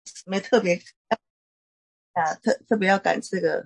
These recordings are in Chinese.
没特别特别要赶这个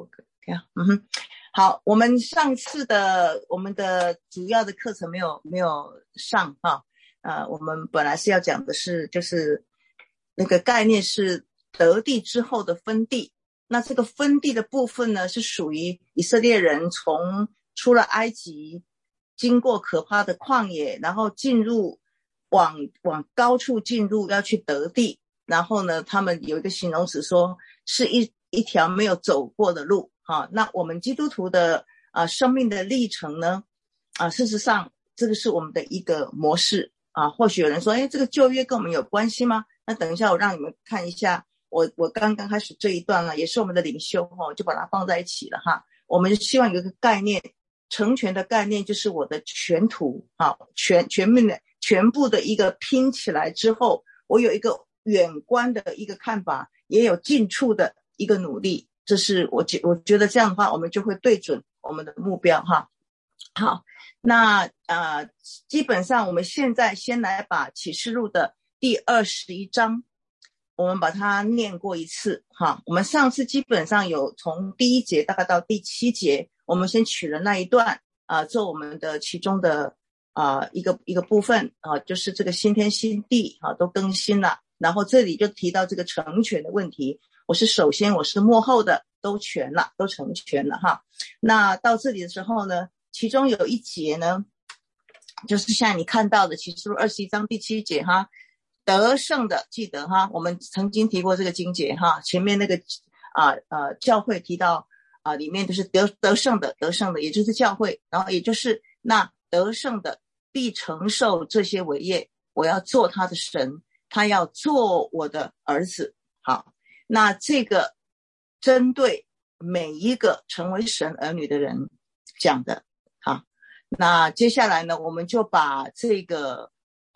OK 好，我们上次的我们的主要的课程没有上哈，我们本来是要讲的是就是那个概念是得地之后的分地，那这个分地的部分呢是属于以色列人从出了埃及，经过可怕的旷野，然后进入往高处进入要去得地，然后呢他们有一个形容词说是一条没有走过的路。那我们基督徒的生命的历程呢事实上这个是我们的一个模式或许有人说这个旧约跟我们有关系吗？那等一下我让你们看一下，我刚刚开始这一段了，也是我们的领袖就把它放在一起了哈。我们希望有一个概念，成全的概念就是我的全图全面的全部的一个拼起来之后，我有一个远观的一个看法，也有近处的一个努力，这是我觉得这样的话我们就会对准我们的目标哈。好，那基本上我们现在先来把启示录的第21章我们把它念过一次哈。我们上次基本上有从第1节大概到第7节，我们先取了那一段做我们的其中的一个部分就是这个新天新地都更新了，然后这里就提到这个成全的问题，我是首先我是末后的都全了，都成全了哈。那到这里的时候呢，其中有一节呢就是现在你看到的启示录21章第7节哈，得胜的记得哈，我们曾经提过这个经节哈，前面那个教会提到里面就是得胜的也就是教会，然后也就是那得胜的必承受这些伟业，我要做他的神，他要做我的儿子。好，那这个针对每一个成为神儿女的人讲的。好，那接下来呢，我们就把这个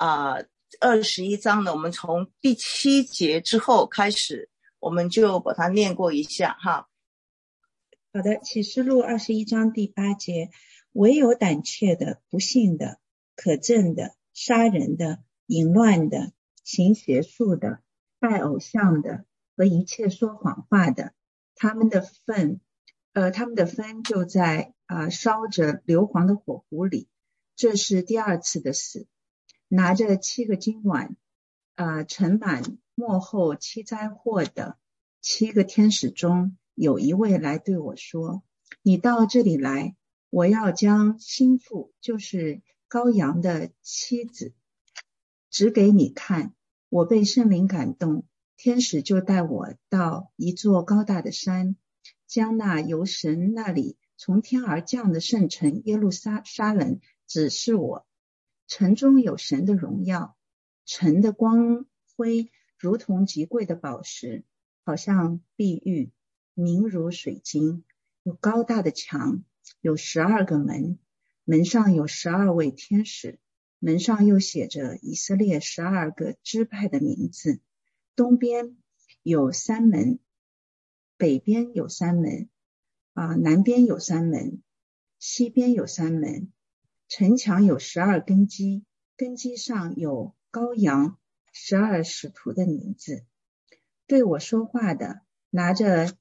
21章呢，我们从第7节之后开始，我们就把它念过一下哈。 好的，启示录21章第8节，唯有胆怯的、不信的、可憎的、杀人的、淫乱的、行邪术的、拜偶像的和一切说谎话的，他们的分就在烧着硫磺的火湖里，这是第2次的死。拿着7个金碗盛满末后7灾祸的7个天使中，有一位来对我说，你到这里来，我要将心腹，就是羔羊的妻子，指给你看。我被圣灵感动，天使就带我到一座高大的山，将那由神那里从天而降的圣城耶路撒冷指示我。城中有神的荣耀，城的光辉如同极贵的宝石，好像碧玉，明如水晶。有高大的墙，有12个门，门上有12位天使，门上又写着以色列12个支派的名字。东边有3门，北边有3门南边有3门，西边有3门。城墙有12根基，根基上有羔羊12使徒的名字。对我说话的拿着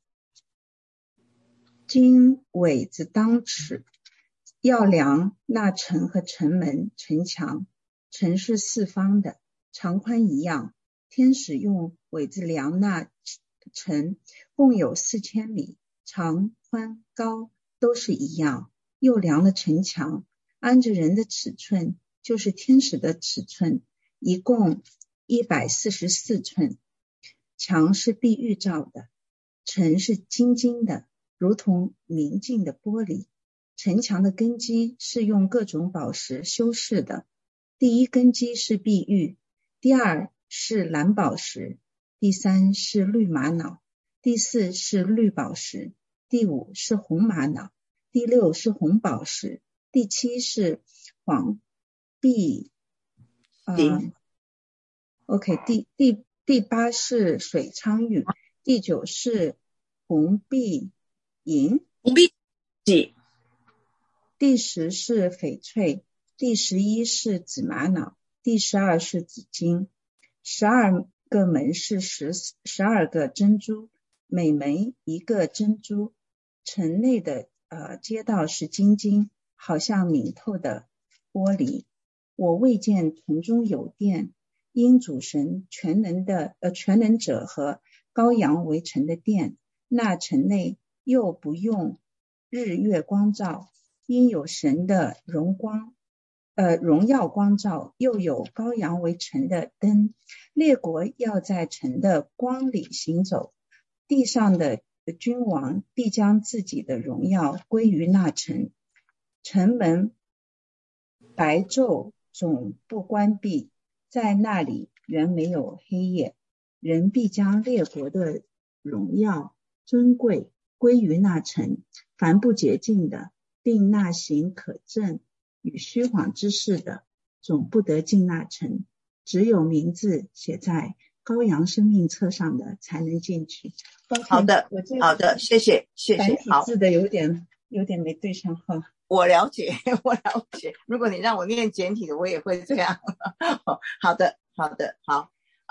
金苇子当尺，要量那城和城门城墙。城是4方的，长宽一样。天使用苇子量那城，共有4000里，长宽高都是一样。又量了城墙，按着人的尺寸，就是天使的尺寸，一共144寸。墙是碧玉造的，城是金的，如同明镜的玻璃。城墙的根基是用各种宝石修饰的，第1根基是碧玉，第2是蓝宝石，第3是绿玛瑙，第4是绿宝石，第5是红玛瑙，第6是红宝石，第7是黄碧OK， 第8是水苍玉，第9是红碧银，第10是翡翠，第11是紫玛瑙，第12是紫金。12 个门是12个珍珠，每门一个珍珠。城内的街道是晶晶，好像明透的玻璃。我未见城中有殿，因主神全能者和羔羊为城的殿。那城内又不用日月光照，因有神的荣耀光照，又有羔羊为城的灯。列国要在城的光里行走，地上的君王必将自己的荣耀归于那城。城门白昼总不关闭，在那里原没有黑夜。人必将列国的荣耀尊贵归于那城。凡不洁净的，并那行可憎与虚谎之事的，总不得进那城。只有名字写在羔羊生命册上的才能进去。 好的，好的，谢谢。 繁体字的有点没对上号。 我了解。如果你让我念简体的，我也会这样。好的，好。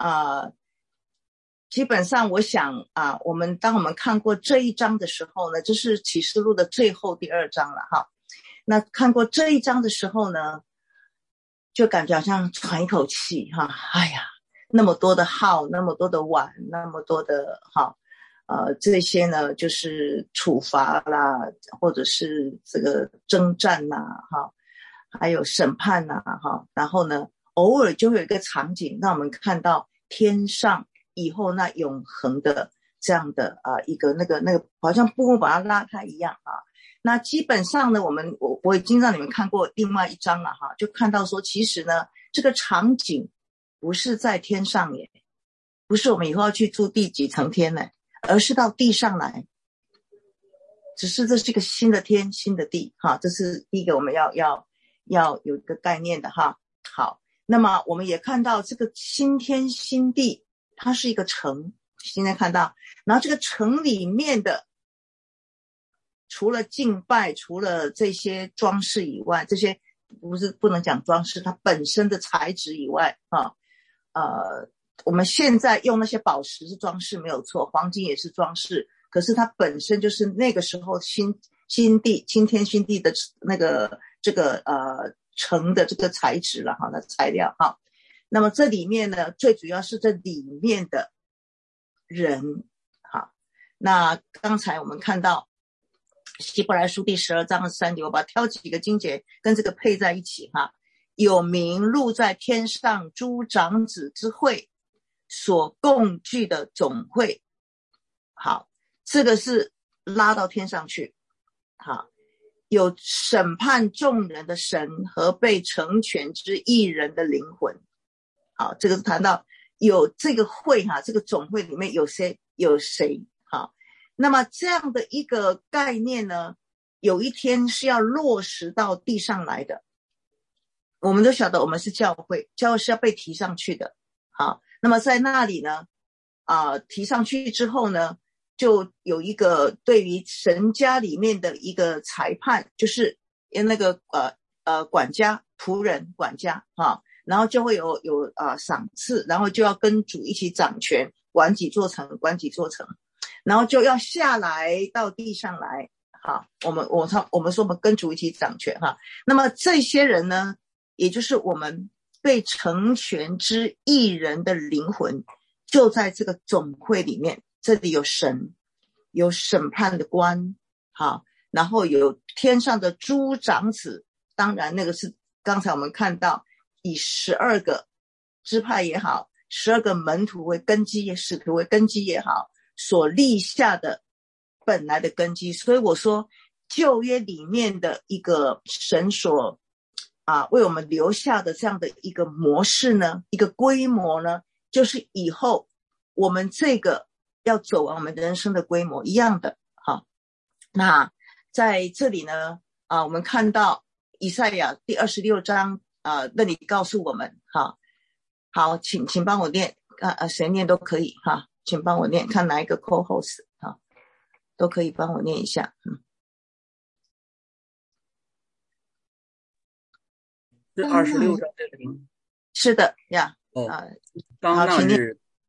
基本上我想当我们看过这一章的时候呢，这是启示录的最后第2章了哈。那看过这一章的时候呢，就感觉好像喘一口气哈。哎呀，那么多的号，那么多的碗，那么多的这些呢就是处罚啦，或者是这个征战啦还有审判啦然后呢偶尔就会有一个场景让我们看到天上以后那永恒的这样的一个那个好像布幕把它拉开一样那基本上呢我已经让你们看过另外一章了就看到说其实呢这个场景不是在天上耶，不是我们以后要去住第几层天呢，而是到地上来。只是这是一个新的天新的地这是第一个我们要有一个概念的好，那么我们也看到这个新天新地它是一个城，现在看到，然后这个城里面的除了敬拜除了这些装饰以外，这些不能讲装饰，它本身的材质以外我们现在用那些宝石是装饰没有错，黄金也是装饰，可是它本身就是那个时候新天新地的那个这个城的这个材质了那材料那么这里面呢最主要是这里面的人那刚才我们看到希伯来书第12章3节，我把它挑几个经节跟这个配在一起有名录在天上诸长子之会所共聚的总会。好，这个是拉到天上去。好，有审判众人的神和被成全之义人的灵魂。好，这个是谈到有这个会这个总会里面有谁好，那么这样的一个概念呢，有一天是要落实到地上来的。我们都晓得我们是教会是要被提上去的。好，那么在那里呢提上去之后呢，就有一个对于神家里面的一个裁判，就是那个管家仆人管家然后就会有赏赐，然后就要跟主一起掌权，管几座城，然后就要下来到地上来我们说我们跟主一起掌权那么这些人呢，也就是我们被成全之义人的灵魂，就在这个总会里面。这里有神，有审判的官然后有天上的诸长子，当然那个是刚才我们看到以12个支派也好，12个门徒为根基，使徒为根基也好，所立下的本来的根基。所以我说旧约里面的一个神所为我们留下的这样的一个模式呢，一个规模呢，就是以后我们这个要走完我们人生的规模一样的那在这里呢我们看到以赛亚第26章那里告诉我们好，请帮我念谁念都可以请帮我念，看哪一个 co-host 都可以帮我念一下。 是26章这里吗？ 是的呀。 当那日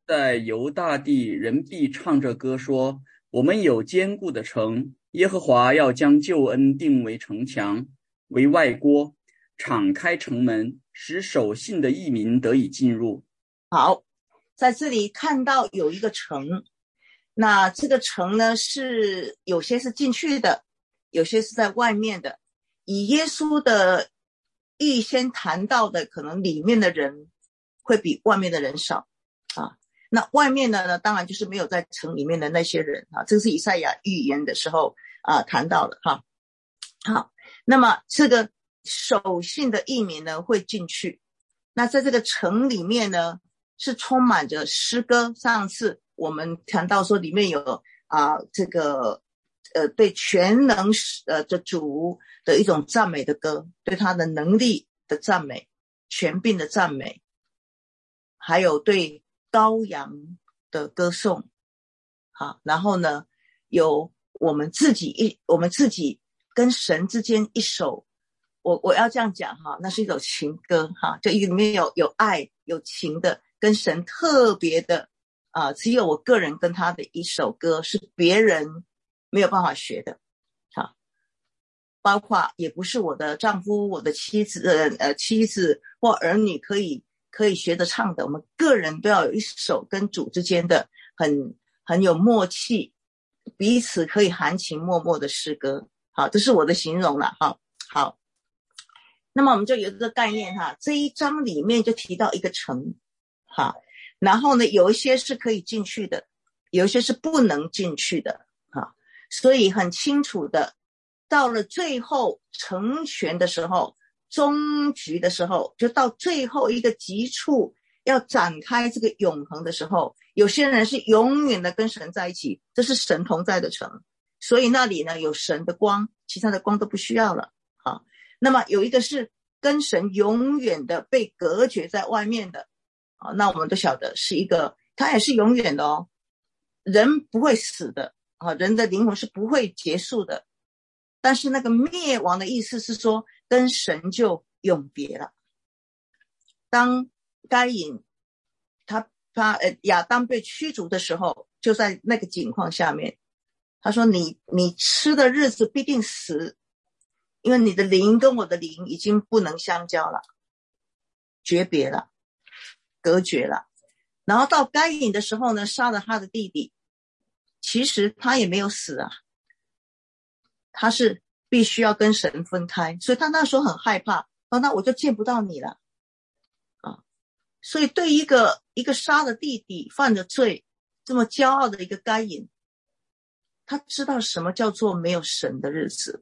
在犹大地，人必唱着歌说：我们有坚固的城，耶和华要将救恩定为城墙，为外郭，敞开城门，使守信的义民得以进入。 好，在这里看到有一个城，那这个城呢，是有些是进去的，有些是在外面的。以耶稣的预先谈到的，可能里面的人会比外面的人少啊。那外面的呢，当然就是没有在城里面的那些人啊。这个是以赛亚预言的时候谈到的哈。好，那么这个守信的义民呢会进去。那在这个城里面呢，是充满着诗歌。上次我们谈到说里面有这个对全能的主的一种赞美的歌，对他的能力的赞美，权柄的赞美，还有对羔羊的歌颂。好，然后呢，有我们自己跟神之间一首，我要这样讲哈，那是一首情歌哈，就里面有爱有情的，跟神特别的只有我个人跟他的一首歌，是别人没有办法学的。好，包括也不是我的丈夫我的妻子或儿女可以学着唱的，我们个人都要有一首跟主之间的很有默契，彼此可以含情脉脉的诗歌。好，这是我的形容了哈。好，那么我们就有这个概念哈，这一章里面就提到一个城哈，然后呢有一些是可以进去的，有一些是不能进去的哈，所以很清楚的，到了最后成全的时候，终局的时候，就到最后一个极处要展开这个永恒的时候，有些人是永远的跟神在一起，这是神同在的城，所以那里呢有神的光，其他的光都不需要了。好，那么有一个是跟神永远的被隔绝在外面的，那我们都晓得是一个，他也是永远的哦，人不会死的人的灵魂是不会结束的，但是那个灭亡的意思是说跟神就永别了。当该隐亚当被驱逐的时候，就在那个境况下面，他说你吃的日子必定死，因为你的灵跟我的灵已经不能相交了，诀别了，隔绝了。然后到该隐的时候呢，杀了他的弟弟，其实他也没有死啊，他是必须要跟神分开，所以他那时候很害怕，那我就见不到你了所以对一个杀了弟弟犯了罪这么骄傲的一个该隐，他知道什么叫做没有神的日子。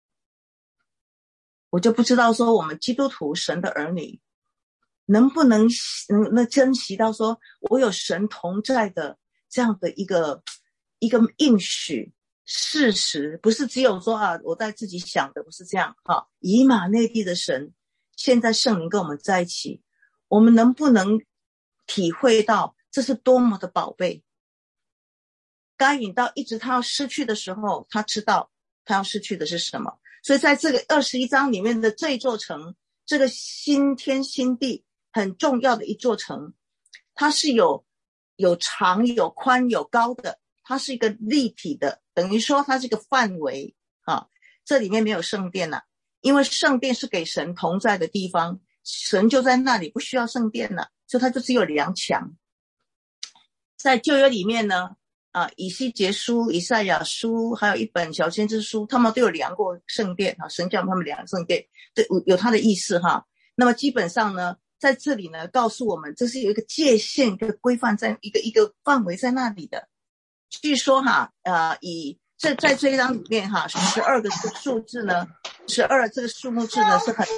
我就不知道说我们基督徒神的儿女能不能珍惜到说我有神同在的这样的一个应许事实，不是只有说我在自己想的，不是这样以马内利的神现在圣灵跟我们在一起，我们能不能体会到这是多么的宝贝。该隐到一直他要失去的时候，他知道他要失去的是什么，所以在这个21章里面的这座城，这个新天新地很重要的一座城，它是有长有宽有高的，它是一个立体的，等于说它是一个范围这里面没有圣殿了，因为圣殿是给神同在的地方，神就在那里，不需要圣殿了，所以它就只有2墙。在旧约里面呢以西结书、以赛亚书，还有一本小先知书，他们都有量过圣殿神叫他们量圣殿，对，有它的意思那么基本上呢，在这里呢告诉我们，这是有一个界限、一个规范，在一个范围在那里的。据说在这一章里面12个数字呢，12这个数目字呢是很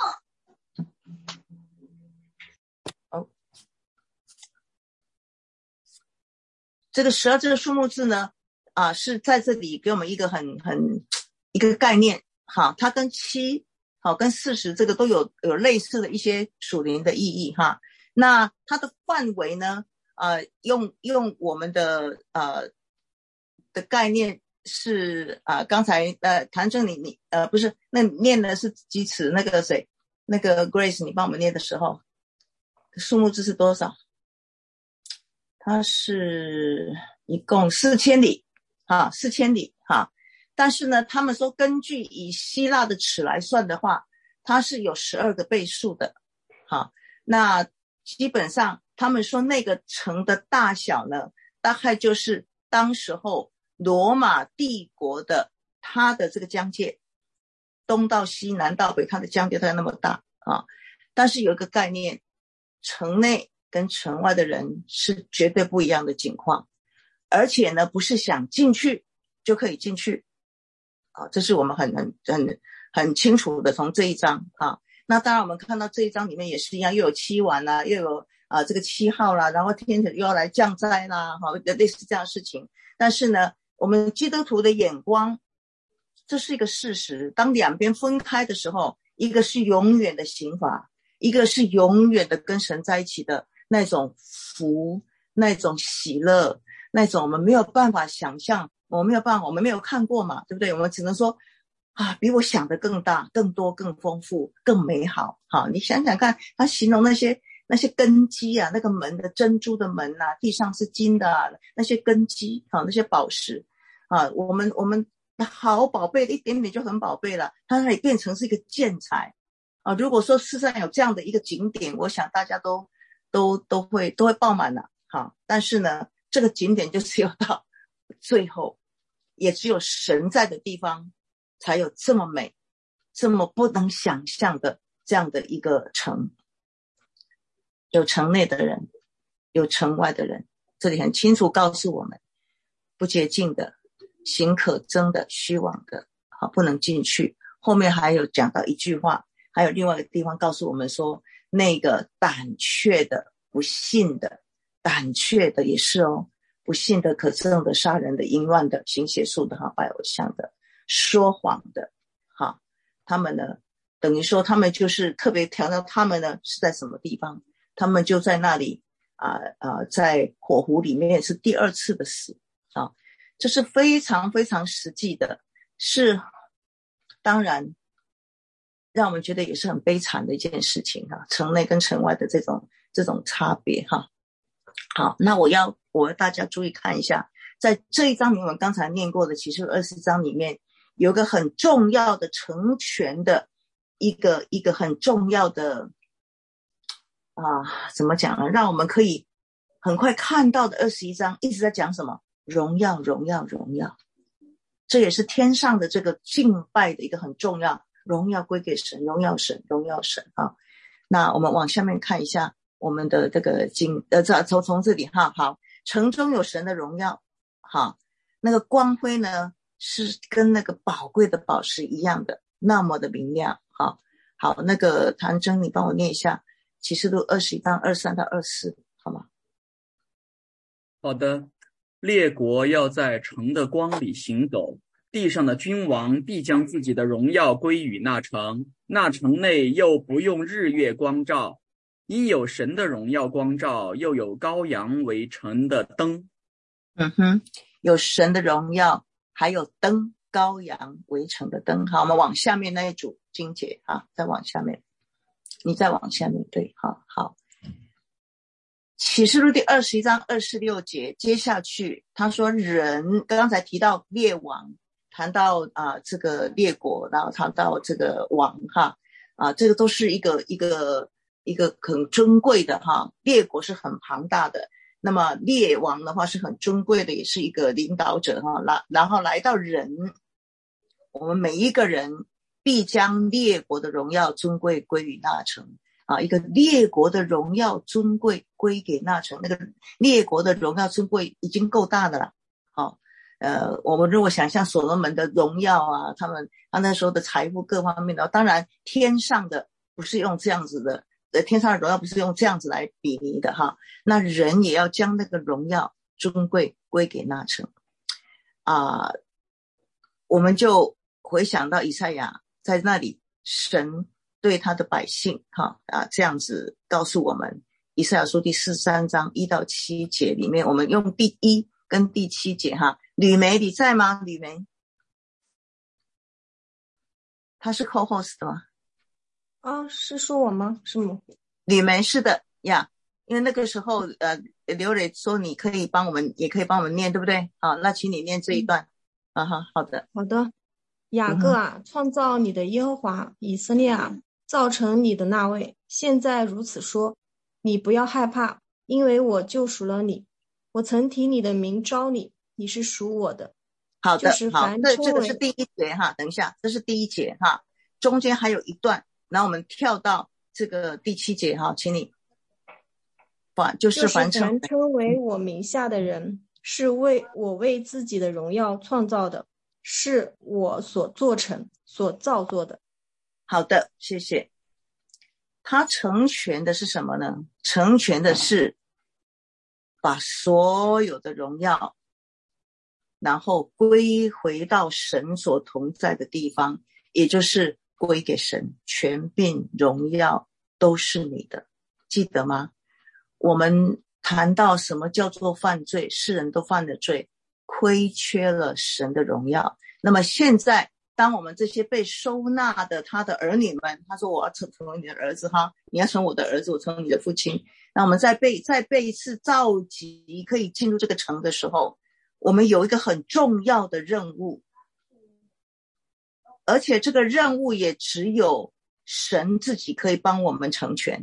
这个12这个数目字呢是在这里给我们一个一个概念它跟7跟40这个都有类似的一些属灵的意义那它的范围呢用我们的概念是刚才谭正你不是，那你念的是几尺，那个谁那个 Grace 你帮我们念的时候数目字是多少？ 它是一共4000里，4000里但是呢，他们说根据以希腊的尺来算的话，它是有12个倍数的。那基本上他们说那个城的大小呢，大概就是当时候罗马帝国的它的这个疆界，东到西南到北，它的疆界大概那么大但是有一个概念，城内跟城外的人是绝对不一样的情况，而且呢不是想进去就可以进去这是我们很清楚的从这一章那当然我们看到这一章里面也是一样，又有7晚啦，又有这个7号啦，然后天又要来降灾啦类似这样的事情。但是呢我们基督徒的眼光，这是一个事实，当两边分开的时候，一个是永远的刑罚，一个是永远的跟神在一起的那种福，那种喜乐，那种我们没有办法想象，我们没有看过嘛，对不对？我们只能说比我想的更大更多更丰富更美好你想想看，他形容那些根基那个门的珍珠的门地上是金的那些根基那些宝石我们好宝贝的一点点就很宝贝了，它可以变成是一个建材如果说世上有这样的一个景点，我想大家都会爆满了但是呢这个景点就只有到最后，也只有神在的地方才有这么美这么不能想象的这样的一个城，有城内的人有城外的人，这里很清楚告诉我们，不洁净的行可憎的虚妄的不能进去。后面还有讲到一句话，还有另外一个地方告诉我们说，那个胆怯的不信的，胆怯的也是不信的可憎的杀人的淫乱的行邪术的拜偶像的说谎的他们呢等于说他们就是特别强调他们呢是在什么地方，他们就在那里在火湖里面是第2次的死这是非常非常实际的，是当然让我们觉得也是很悲惨的一件事情城内跟城外的这种差别好，那我要大家注意看一下，在这一章里面我们刚才念过的启示录20章里面有个很重要的成全的一个很重要的怎么讲呢，让我们可以很快看到的21章一直在讲什么？荣耀荣耀荣耀，这也是天上的这个敬拜的一个很重要，荣耀归给神，荣耀神荣耀神那我们往下面看一下我们的这个从这里好，城中有神的荣耀那个光辉呢是跟那个宝贵的宝石一样的那么的明亮好，那个谭真你帮我念一下启示录21章23到24好吗？ 好的。列国要在城的光里行走，地上的君王必将自己的荣耀归于那城，那城内又不用日月光照，因有神的荣耀光照，又有羔羊为城的灯。 有神的荣耀，还有灯，羔羊为城的灯。好，我们往下面那一组经节再往下面，你再往下面，对，好。启示录第21章26节，接下去他说人，刚才提到列王，谈到这个列国，然后谈到这个王这个都是一个很尊贵的列国是很庞大的，那么列王的话是很尊贵的，也是一个领导者然后来到人，我们每一个人必将列国的荣耀尊贵归于那城一个列国的荣耀尊贵归给那城，那个列国的荣耀尊贵已经够大的了我们如果想象所罗门的荣耀他那时候的财富各方面的，当然天上的不是用这样子的，天上的荣耀不是用这样子来比拟的那人也要将那个荣耀尊贵归给那城我们就回想到以赛亚在那里神对他的百姓这样子告诉我们，以赛亚书第43章1到7节里面，我们用第1跟第7节吕梅你在吗？吕梅他是 co-host 的吗？ 是说我吗？是吗？ 吕梅是的呀， 因为那个时候刘磊说你可以帮我们，也可以帮我们念，对不对？好，那请你念这一段。啊哈，好的。 好的。雅各啊，创造你的耶和华，以色列啊，造成你的那位，现在如此说，你不要害怕，因为我救赎了你，我曾提你的名招你，你是属我的。 好的， 就是好， 凡称为这个是第一节哈，等一下，这是第一节哈，中间还有一段，然后我们跳到这个第7节哈，请你，就是凡称为我名下的人，是我为自己的荣耀创造的，是我所做成所造作的。 好的，谢谢。他成全的是什么呢？成全的是把所有的荣耀然后归回到神所同在的地方，也就是归给神，权柄荣耀都是你的，记得吗？我们谈到什么叫做犯罪，世人都犯了罪，亏缺了神的荣耀。那么现在当我们这些被收纳的他的儿女们，他说我要成为你的儿子哈，你要成为我的儿子，我成为你的父亲，那我们再被一次召集可以进入这个城的时候，我们有一个很重要的任务，而且这个任务也只有神自己可以帮我们成全，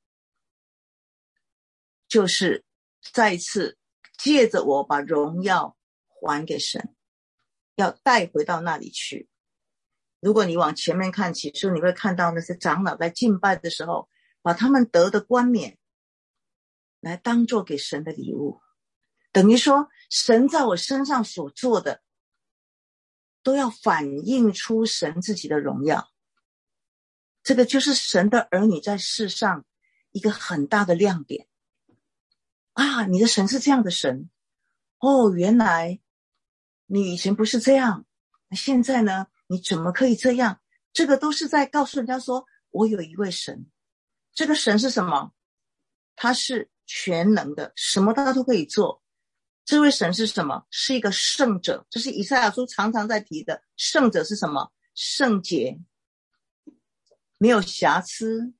就是再一次借着我把荣耀还给神，要带回到那里去。如果你往前面看启示，你会看到那些长老在敬拜的时候，把他们得的冠冕来当作给神的礼物，等于说神在我身上所做的都要反映出神自己的荣耀。这个就是神的儿女在世上一个很大的亮点啊！你的神是这样的神哦，原来你以前不是这样，现在呢你怎么可以这样？这个都是在告诉人家说我有一位神。这个神是什么？他是全能的，什么他都可以做。这位神是什么？是一个圣者，这是以赛亚书常常在提的。圣者是什么？圣洁，没有瑕疵，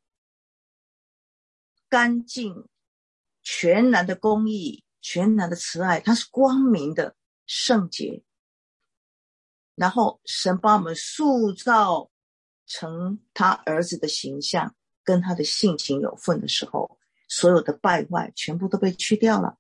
干净，全然的公义，全然的慈爱，他是光明的圣洁。然后神把我们塑造成他儿子的形象，跟他的性情有份的时候，所有的败坏全部都被去掉了。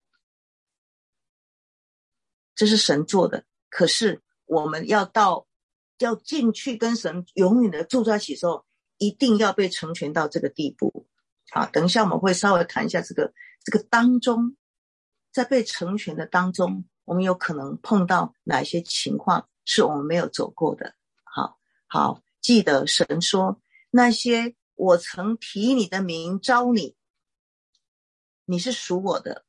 这是神做的，可是我们要进去跟神永远的住在一起的时候，一定要被成全到这个地步。好，等一下我们会稍微谈一下这个当中，在被成全的当中，我们有可能碰到哪些情况是我们没有走过的。好，记得神说，那些我曾提你的名招你，你是属我的，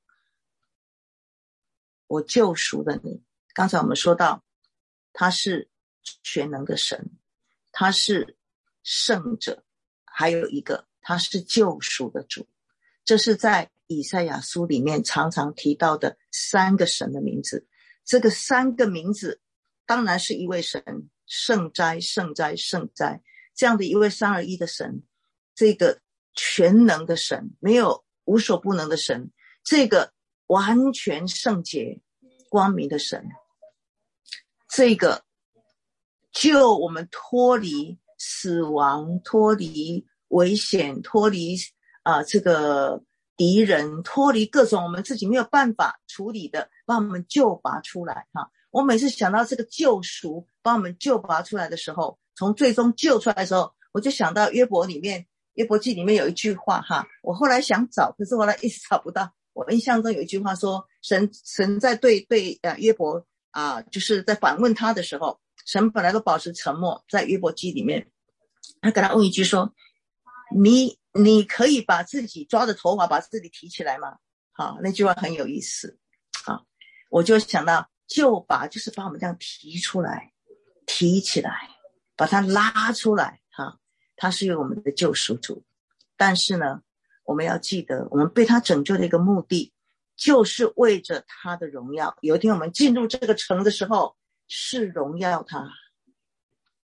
我救赎了你。刚才我们说到他是全能的神，他是圣者，还有一个他是救赎的主。这是在以赛亚书里面常常提到的3个神的名字。这个3个名字当然是一位神，圣哉圣哉圣哉，这样的一位3而1的神，这个全能的神，没有无所不能的神，这个完全圣洁光明的神，这个救我们脱离死亡，脱离危险，脱离这个敌人，脱离各种我们自己没有办法处理的，把我们救拔出来哈。我每次想到这个救赎把我们救拔出来的时候，从最终救出来的时候，我就想到约伯记里面有一句话哈，我后来想找，可是后来一直找不到。我印象中有一句话说，神在对约伯就是在反问他的时候，神本来都保持沉默，在约伯记里面他跟他问一句说，你可以把自己抓着头发把自己提起来吗？好，那句话很有意思。好，我就想到救拔就是把我们这样提出来，提起来，把它拉出来哈，他是有我们的救赎主。但是呢，我们要记得我们被他拯救的一个目的就是为着他的荣耀。有一天我们进入这个城的时候是荣耀他，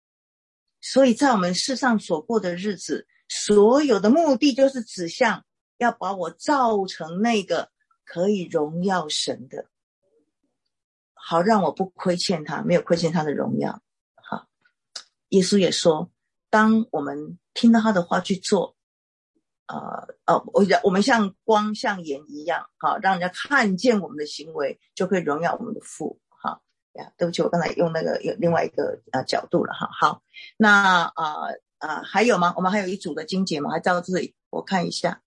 所以在我们世上所过的日子，所有的目的就是指向要把我造成那个可以荣耀神的，好让我不亏欠他，没有亏欠他的荣耀。好，耶稣也说，当我们听到他的话去做，我们像光像盐一样，好，让人家看见我们的行为，就会荣耀我们的父。好呀，对不起，我刚才用那个有另外一个角度了哈。好，那还有吗？我们还有一组的经节吗？还到这里，我看一下。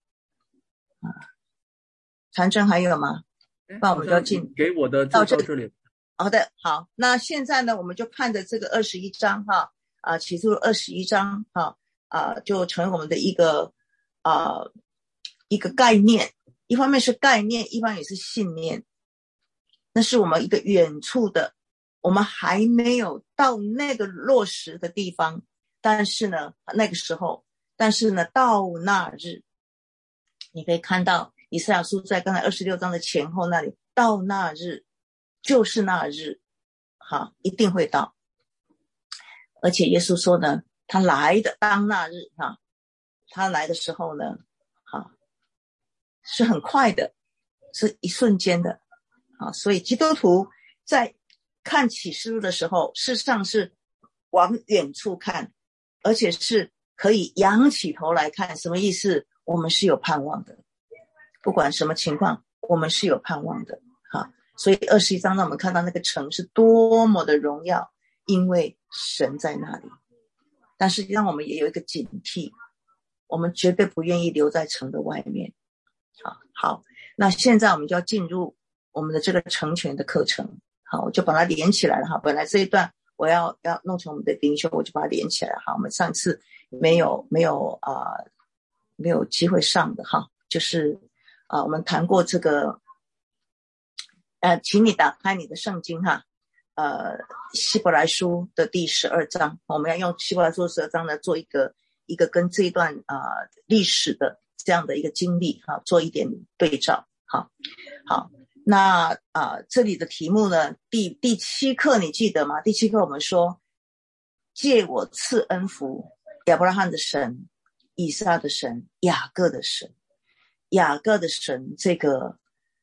传真还有吗？那我们就要进给我的到这里。 好的，好，那现在呢，我们就看着这个21章哈，启示录21章哈，就成为我们的一个概念，一方面是概念，一方面也是信念。那是我们一个远处的，我们还没有到那个落实的地方，但是呢，那个时候，但是呢，到那日，你可以看到以赛亚书在刚才26章的前后那里，到那日就是那日，好，一定会到。而且耶稣说呢，他来的当那日哈，他来的时候呢，是很快的，是一瞬间的啊。所以基督徒在看启示录的时候，事实上是往远处看，而且是可以仰起头来看。什么意思？我们是有盼望的，不管什么情况，我们是有盼望的。好，所以21章让我们看到那个城是多么的荣耀，因为神在那里。但是让我们也有一个警惕，我们绝对不愿意留在城的外面。好，那现在我们就要进入我们的这个成全的课程。好，我就把它连起来了哈。本来这一段我要弄成我们的灵修，我就把它连起来。好，我们上次没有机会上的哈，就是我们谈过这个请你打开你的圣经哈，希伯来书的第12章，我们要用希伯来书12章呢做一个跟这一段历史的这样的一个经历哈，做一点对照。好，那这里的题目呢，第7课你记得吗？第7课我们说，借我赐恩福，亚伯拉罕的神，以撒的神，雅各的神。雅各的神这个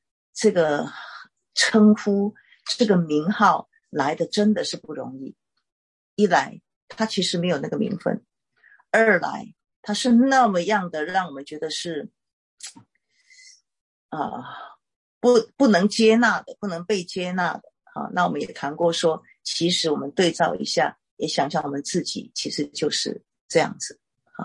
称呼，这个名号来的真的是不容易。一来他其实没有那个名分，二来他是那么样的让我们觉得是不能接纳的，不能被接纳的。好，那我们也谈过说，其实我们对照一下，也想想我们自己其实就是这样子。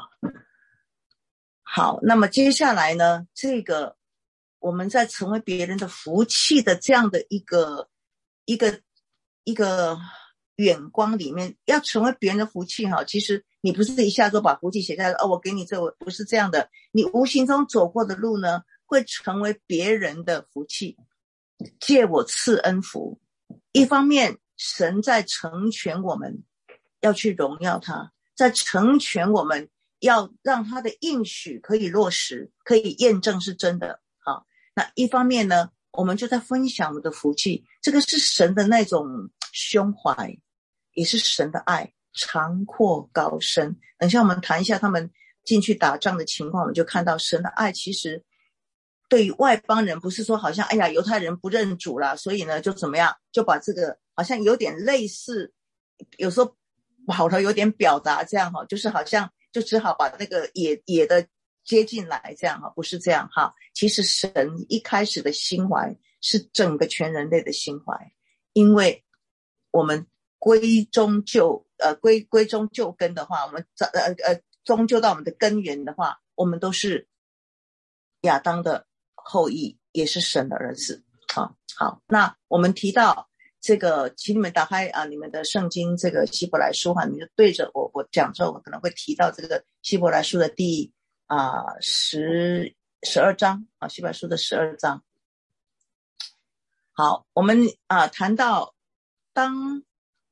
好，那么接下来呢，这个我们在成为别人的福气的这样的一个远光里面，要成为别人的福气哈，其实你不是一下就把福气写下来，我给你这个，不是这样的。你无形中走过的路呢，会成为别人的福气。借我赐恩福，一方面神在成全我们，要去荣耀他，在成全我们，要让他的应许可以落实，可以验证是真的。好，那一方面呢，我们就在分享我们的福气，这个是神的那种胸怀，也是神的爱，长阔高深。等一下我们谈一下他们进去打仗的情况，我们就看到神的爱其实对于外邦人，不是说好像哎呀犹太人不认主啦，所以呢就怎么样，就把这个好像有点类似，有时候好头有点表达这样哈，就是好像就只好把那个野的接进来这样哈，不是这样哈。其实神一开始的心怀是整个全人类的心怀，因为我们归宗就根的话，我们终究到我们的根源的话，我们都是亚当的后裔，也是神的儿子。好，那我们提到这个，请你们打开你们的圣经，这个希伯来书哈，你就对着我讲之后，我可能会提到这个希伯来书的第12章啊，希伯来书的12章。好，我们谈到当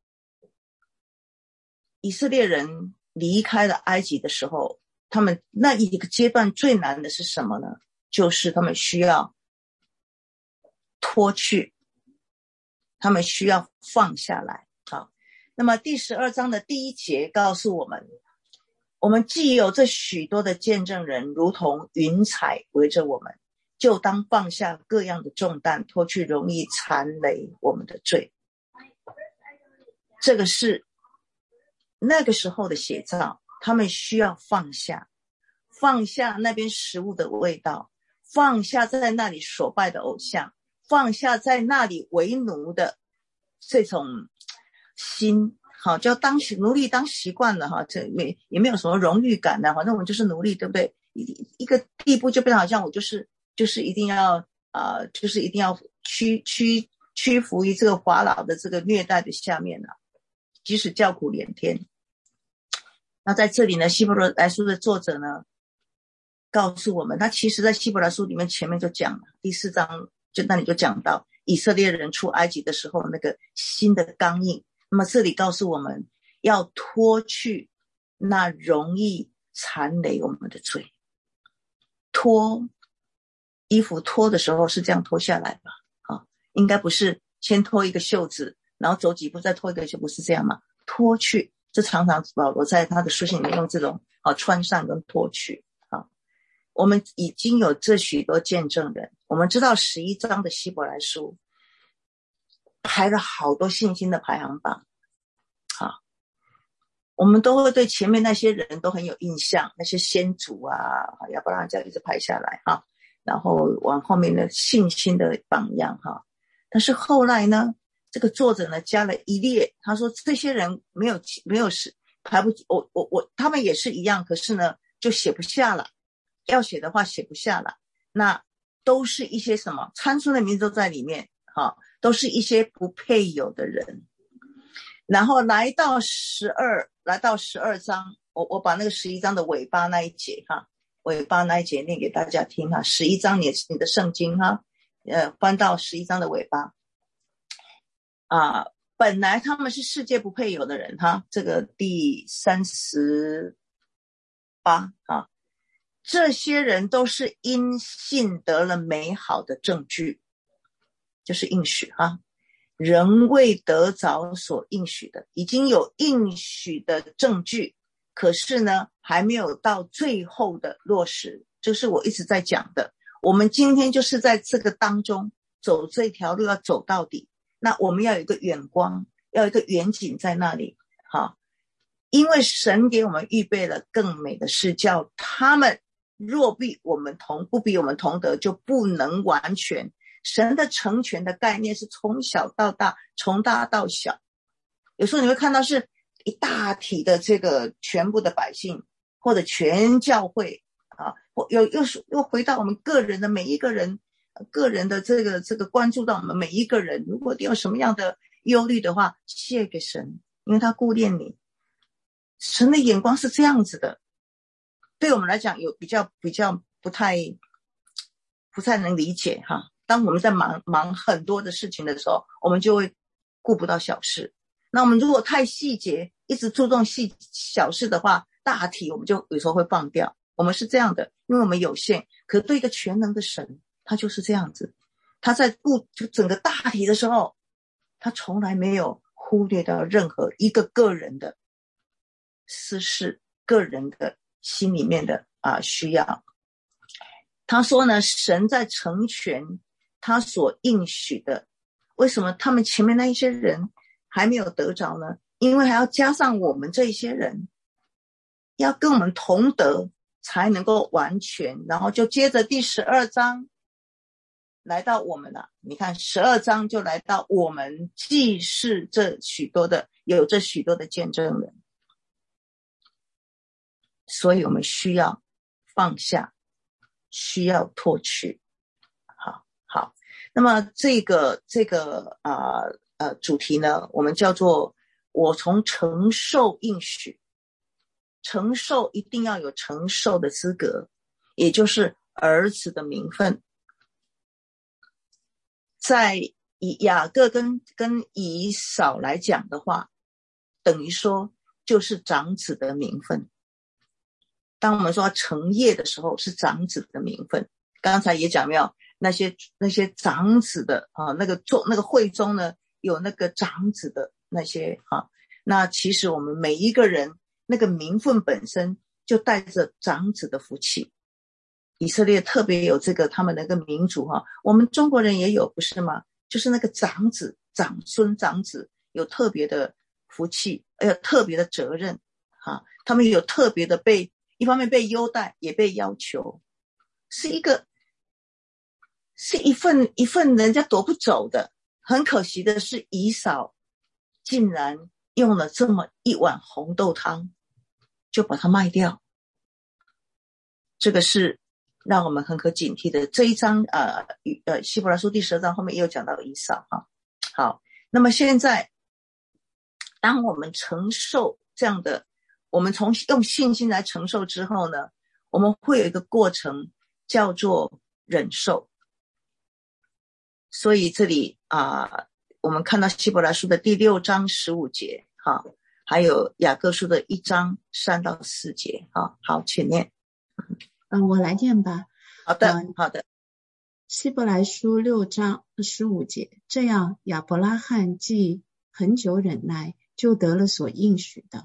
以色列人离开了埃及的时候，他们那一个阶段最难的是什么呢？就是他们需要脱去，他们需要放下来。好，那么第12章的第1节告诉我们， 我们既有这许多的见证人，如同云彩围着我们，就当放下各样的重担，脱去容易缠累我们的罪。这个是那个时候的写照，他们需要放下那边食物的味道，放下在那里所拜的偶像，放下在那里为奴的这种心。好，就当奴隶当习惯了哈，这也没有什么荣誉感的，反正我们就是奴隶，对不对？一个地步就变成好像我就是一定要就是一定要屈服于这个法老的这个虐待的下面啊，即使叫苦连天。那在这里呢，希伯来书的作者呢告诉我们，他其实在希伯来书里面前面就讲了，第4章就那里就讲到以色列人出埃及的时候那个心的刚硬。那么这里告诉我们要脱去那容易缠累我们的罪。脱衣服脱的时候是这样脱下来吧？应该不是先脱一个袖子，然后走几步再脱一个袖子，不是这样吗？脱去，这常常保罗在他的书信里面用这种穿上跟脱去。我们已经有这许多见证人，我们知道11章的希伯来书排了好多信心的排行榜。我们都会对前面那些人都很有印象，那些先祖啊，要不然这样一直排下来哈，然后往后面的信心的榜样哈。但是后来呢，这个作者呢加了一列，他说这些人没有排不他们也是一样，可是呢就写不下了，要写的话写不下了。那都是一些什么参孙的名字都在里面哈，都是一些不配有的人。然后来到12章，我把那个11章的尾巴那一节哈，尾巴那一节念给大家听哈。11章你的圣经哈，翻到11章的尾巴本来他们是世界不配有的人哈，这个第38哈，这些人都是因信得了美好的证据，就是应许哈。仍未得着所应许的，已经有应许的证据，可是呢还没有到最后的落实。这是我一直在讲的，我们今天就是在这个当中走这条路，要走到底。那我们要有一个远光，要有一个远景在那里哈，因为神给我们预备了更美的事，叫他们若不比我们同得，就不能完全。神的成全的概念是从小到大，从大到小。有时候你会看到是一大体的这个全部的百姓，或者全教会又回到我们个人的每一个人，个人的这个关注到我们每一个人。如果你有什么样的忧虑的话，谢给神，因为他顾念你。神的眼光是这样子的，对我们来讲有比较不太能理解哈。当我们在忙很多的事情的时候，我们就会顾不到小事。那我们如果太细节，一直注重小事的话，大体我们就有时候会放掉。我们是这样的，因为我们有限。可对一个全能的神，他就是这样子。他在顾整个大体的时候，他从来没有忽略到任何一个个人的私事，个人的心里面的需要。他说呢，神在成全他所应许的。为什么他们前面那一些人还没有得着呢？因为还要加上我们这一些人，要跟我们同得才能够完全。然后就接着第12章来到我们了。你看12章就来到我们既是有这许多的见证人，所以我们需要放下，需要脱去。好，那么这个主题呢，我们叫做我从承受应许。承受一定要有承受的资格，也就是儿子的名分。在以雅各跟以扫来讲的话，等于说就是长子的名分。当我们说成业的时候，是长子的名分。刚才也讲没有，那些长子的那个会中呢，有那个长子的那些那其实我们每一个人那个名分本身就带着长子的福气。以色列特别有这个他们那个民族我们中国人也有，不是吗？就是那个长子、长孙、长子有特别的福气，有特别的责任他们有特别的一方面被优待，也被要求，是一份人家夺不走的。很可惜的是，以扫竟然用了这么一碗红豆汤就把它卖掉，这个是让我们很可警惕的。这一章希伯来书第12章后面也有讲到以扫好，那么现在当我们承受这样的，我们用信心来承受之后呢，我们会有一个过程叫做忍受。所以这里我们看到希伯来书的第6章15节还有雅各书的1章3到4节好，请念。 我来念吧。 好的。 希伯来书6章15节，这样亚伯拉罕既很久忍耐，就得了所应许的。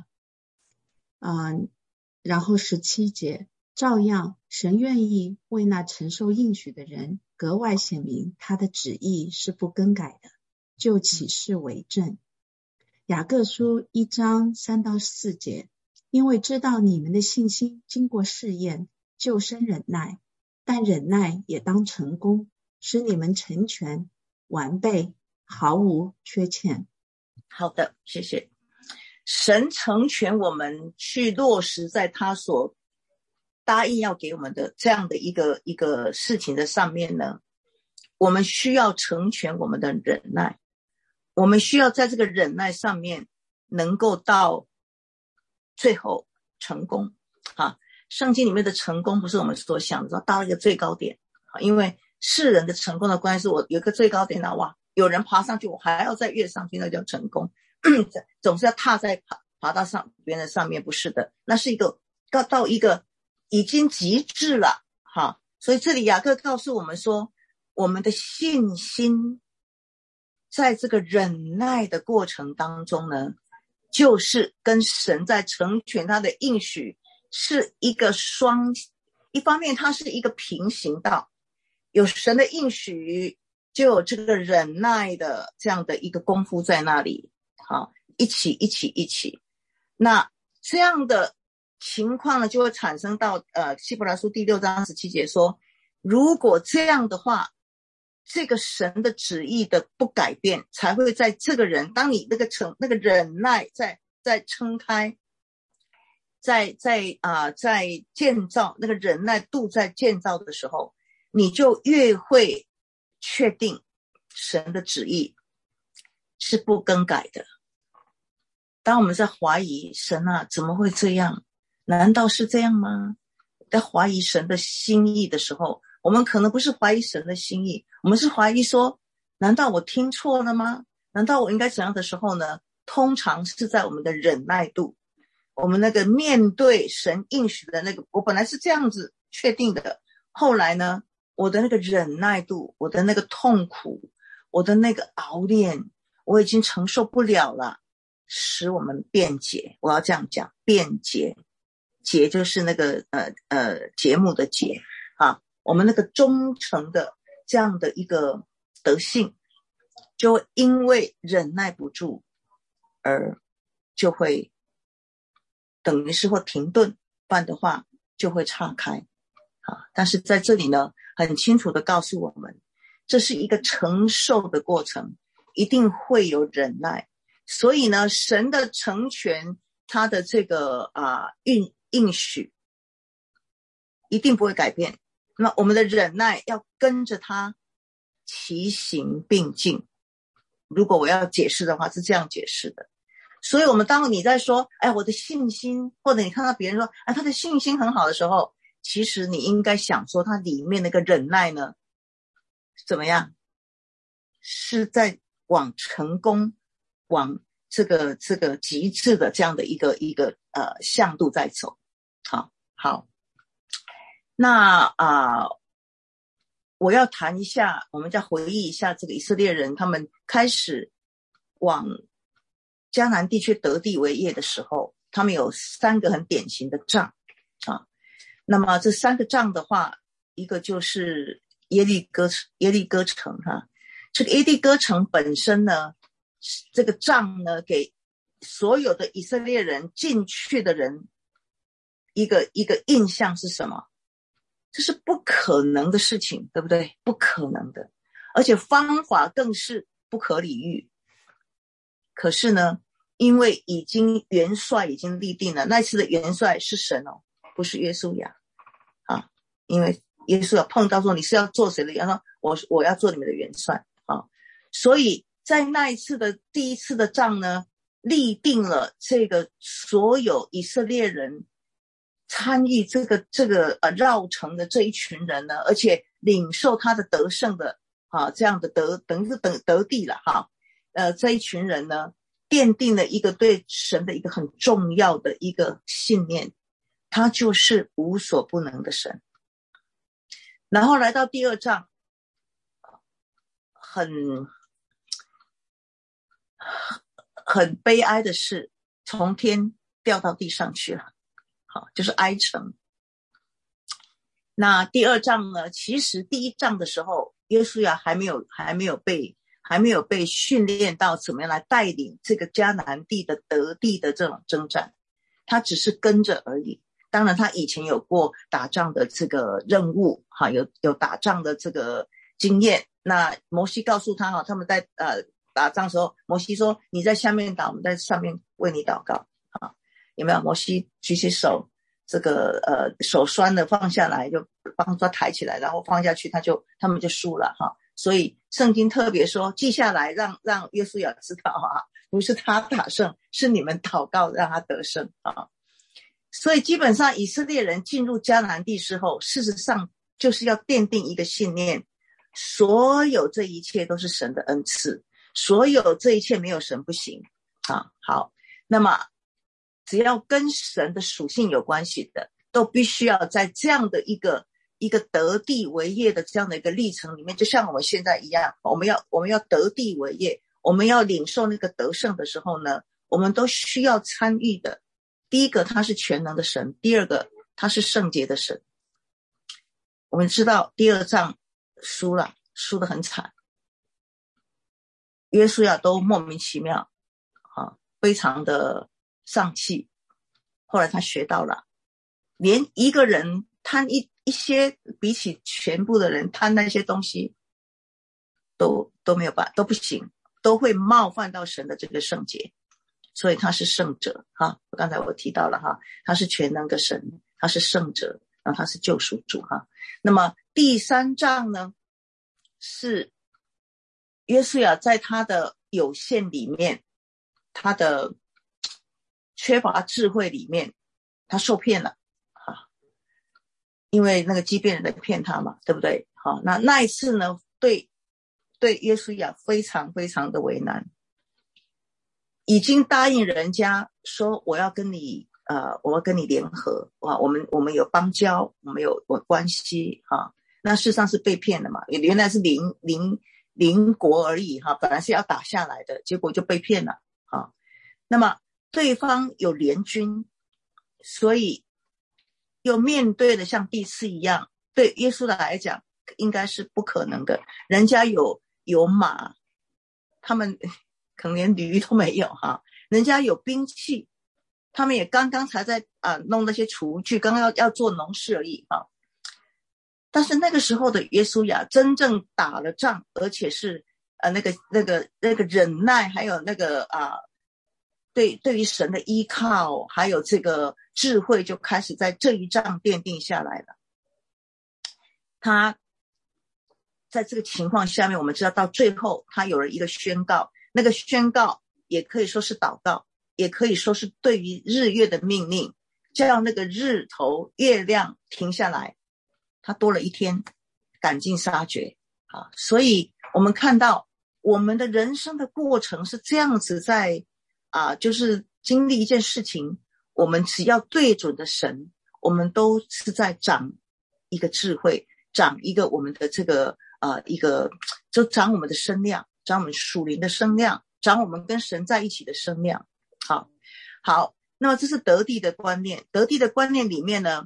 然后17节，照样神愿意为那承受应许的人格外显明他的旨意是不更改的，就起誓为证。雅各书1章3到4节，因为知道你们的信心经过试验，就生忍耐，但忍耐也当成功，使你们成全完备，毫无缺欠。 好的，谢谢。神成全我们去落实在他所答应要给我们的这样的一个事情的上面呢，我们需要成全我们的忍耐，我们需要在这个忍耐上面能够到最后成功圣经里面的成功不是我们所想的到一个最高点因为世人的成功的关系，我有一个最高点有人爬上去，我还要再跃上去，那叫成功总是要踏在爬到别人的上面，不是的，那是到一个已经极致了所以这里雅各告诉我们说，我们的信心在这个忍耐的过程当中呢，就是跟神在成全他的应许是一方面它是一个平行道，有神的应许就有这个忍耐的这样的一个功夫在那里一起。那这样的情况呢，就会产生到希伯来书第6章17节说，如果这样的话，这个神的旨意的不改变，才会在这个人，当你那个忍耐在撑开，在建造那个忍耐度在建造的时候，你就越会确定神的旨意是不更改的。当我们在怀疑神怎么会这样？难道是这样吗？在怀疑神的心意的时候，我们可能不是怀疑神的心意，我们是怀疑说，难道我听错了吗？难道我应该怎样的时候呢？通常是在我们的忍耐度，我们那个面对神应许的那个，我本来是这样子确定的，后来呢，我的那个忍耐度，我的那个痛苦，我的那个熬炼，我已经承受不了了，使我们辩解。我要这样讲，辩解，节就是那个节目的节我们那个忠诚的这样的一个德性，就因为忍耐不住而就会等于是或停顿，不然的话就会岔开但是在这里呢，很清楚的告诉我们，这是一个承受的过程，一定会有忍耐。所以呢，神的成全他的这个应许一定不会改变，那我们的忍耐要跟着他齐行并进。如果我要解释的话是这样解释的。所以当你在说我的信心，或者你看到别人说他的信心很好的时候，其实你应该想说他里面那个忍耐呢怎么样，是在往成功，往这个极致的这样的一个向度在走。好，那我要谈一下，我们再回忆一下这个以色列人他们开始往迦南地区得地为业的时候，他们有3个很典型的仗啊。那么这3个杖的话，一个就是耶利哥城哈，这个耶利哥城本身呢，这个杖呢给所有的以色列人进去的人一个印象是什么？这是不可能的事情，对不对？不可能的，而且方法更是不可理喻。可是呢，因为元帅已经立定了，那次的元帅是神哦，不是约书亚啊。因为约书亚碰到说你是要做谁的，然后我要做你们的元帅啊。所以在那一次的第一次的仗呢，立定了这个所有以色列人参与这个绕城的这一群人呢，而且领受他的得胜的这样的等于是得地了哈。这一群人呢，奠定了一个对神的一个很重要的一个信念，他就是无所不能的神。然后来到第2仗，很悲哀的是，从天掉到地上去了，好，就是哀城。那第2仗呢，其实第1仗的时候，约书亚还没有被训练到怎么样来带领这个迦南地的得地的这种征战，他只是跟着而已。当然他以前有过打仗的这个任务哈，有打仗的这个经验。那摩西告诉他哈，他们在打仗的时候，摩西说你在下面打，我们在上面为你祷告啊，有没有？摩西举起手，这个手酸的放下来，就帮他抬起来，然后放下去，他们就输了哈。所以圣经特别说记下来，让约书亚知道啊，不是他打胜，是你们祷告让他得胜啊。所以基本上以色列人进入迦南地之后，事实上就是要奠定一个信念，所有这一切都是神的恩赐，所有这一切没有神不行啊。好，那么只要跟神的属性有关系的，都必须要在这样的一个得地为业的这样的一个历程里面，就像我们现在一样，我们要得地为业，我们要领受那个得胜的时候呢，我们都需要参与的。第一个，他是全能的神；第二个，他是圣洁的神。我们知道第2仗输得很惨，约书亚都莫名其妙非常的丧气。后来他学到了，连一个人贪一些比起全部的人贪那些东西都没有办法，都不行，都会冒犯到神的这个圣洁。所以他是圣者哈，刚才我提到了哈，他是全能的神，他是圣者，然后他是救赎主哈。那么第3仗呢，是约书亚在他的有限里面，他的缺乏智慧里面，他受骗了因为那个基遍人在骗他嘛，对不对？好，那一次呢，对约书亚非常非常的为难。已经答应人家说我要跟你联合我们有邦交，我们有关系那事实上是被骗了嘛，原来是邻国而已本来是要打下来的，结果就被骗了那么对方有联军，所以又面对的像第4一样，对耶稣来讲应该是不可能的。人家有马，他们可能连驴都没有人家有兵器，他们也刚刚才在弄那些厨具，刚刚要做农事而已但是那个时候的约书亚真正打了仗，而且是那个忍耐，还有那个对于神的依靠，还有这个智慧，就开始在这一仗奠定下来了。他在这个情况下面，我们知道到最后他有了一个宣告，那个宣告也可以说是祷告，也可以说是对于日月的命令，叫那个日头月亮停下来，他多了一天，赶尽杀绝所以我们看到我们的人生的过程是这样子在就是经历一件事情，我们只要对准的神，我们都是在长一个智慧，长一个我们的这个就长我们的声量，长我们属灵的声量，长我们跟神在一起的声量好，那么这是得地的观念。得地的观念里面呢，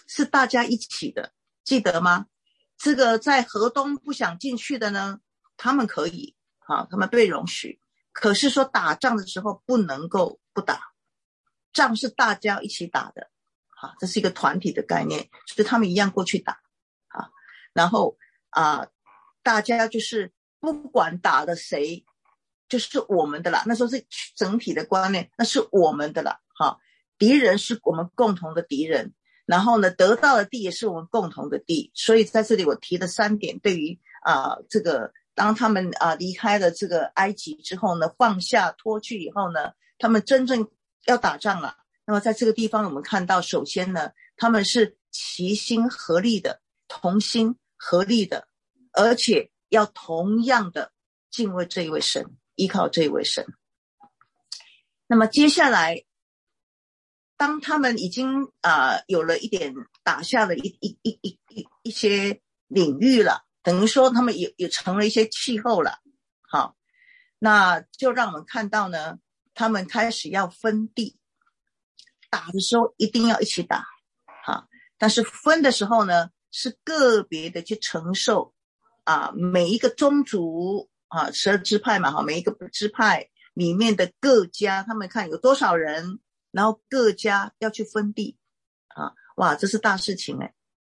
是大家一起的，记得吗？这个在河东不想进去的呢，他们可以他们被容许，可是说打仗的时候不能够不打，仗是大家一起打的，这是一个团体的概念，所以他们一样过去打然后大家就是不管打的谁就是我们的啦，那时候是整体的观念，那是我们的啦敌人是我们共同的敌人，然后呢得到的地也是我们共同的地，所以在这里我提了3点，对于这个当他们离开了这个埃及之后呢，放下脱去以后呢，他们真正要打仗了。那么在这个地方我们看到，首先呢他们是齐心合力的，同心合力的，而且要同样的敬畏这一位神，依靠这一位神。那么接下来当他们已经有了一点打下了一些领域了，等于说他们也成了一些气候了，好，那就让我们看到呢，他们开始要分地，打的时候一定要一起打，但是分的时候呢，是个别的去承受每一个宗族12支派嘛，每一个支派里面的各家，他们看有多少人，然后各家要去分地哇，这是大事情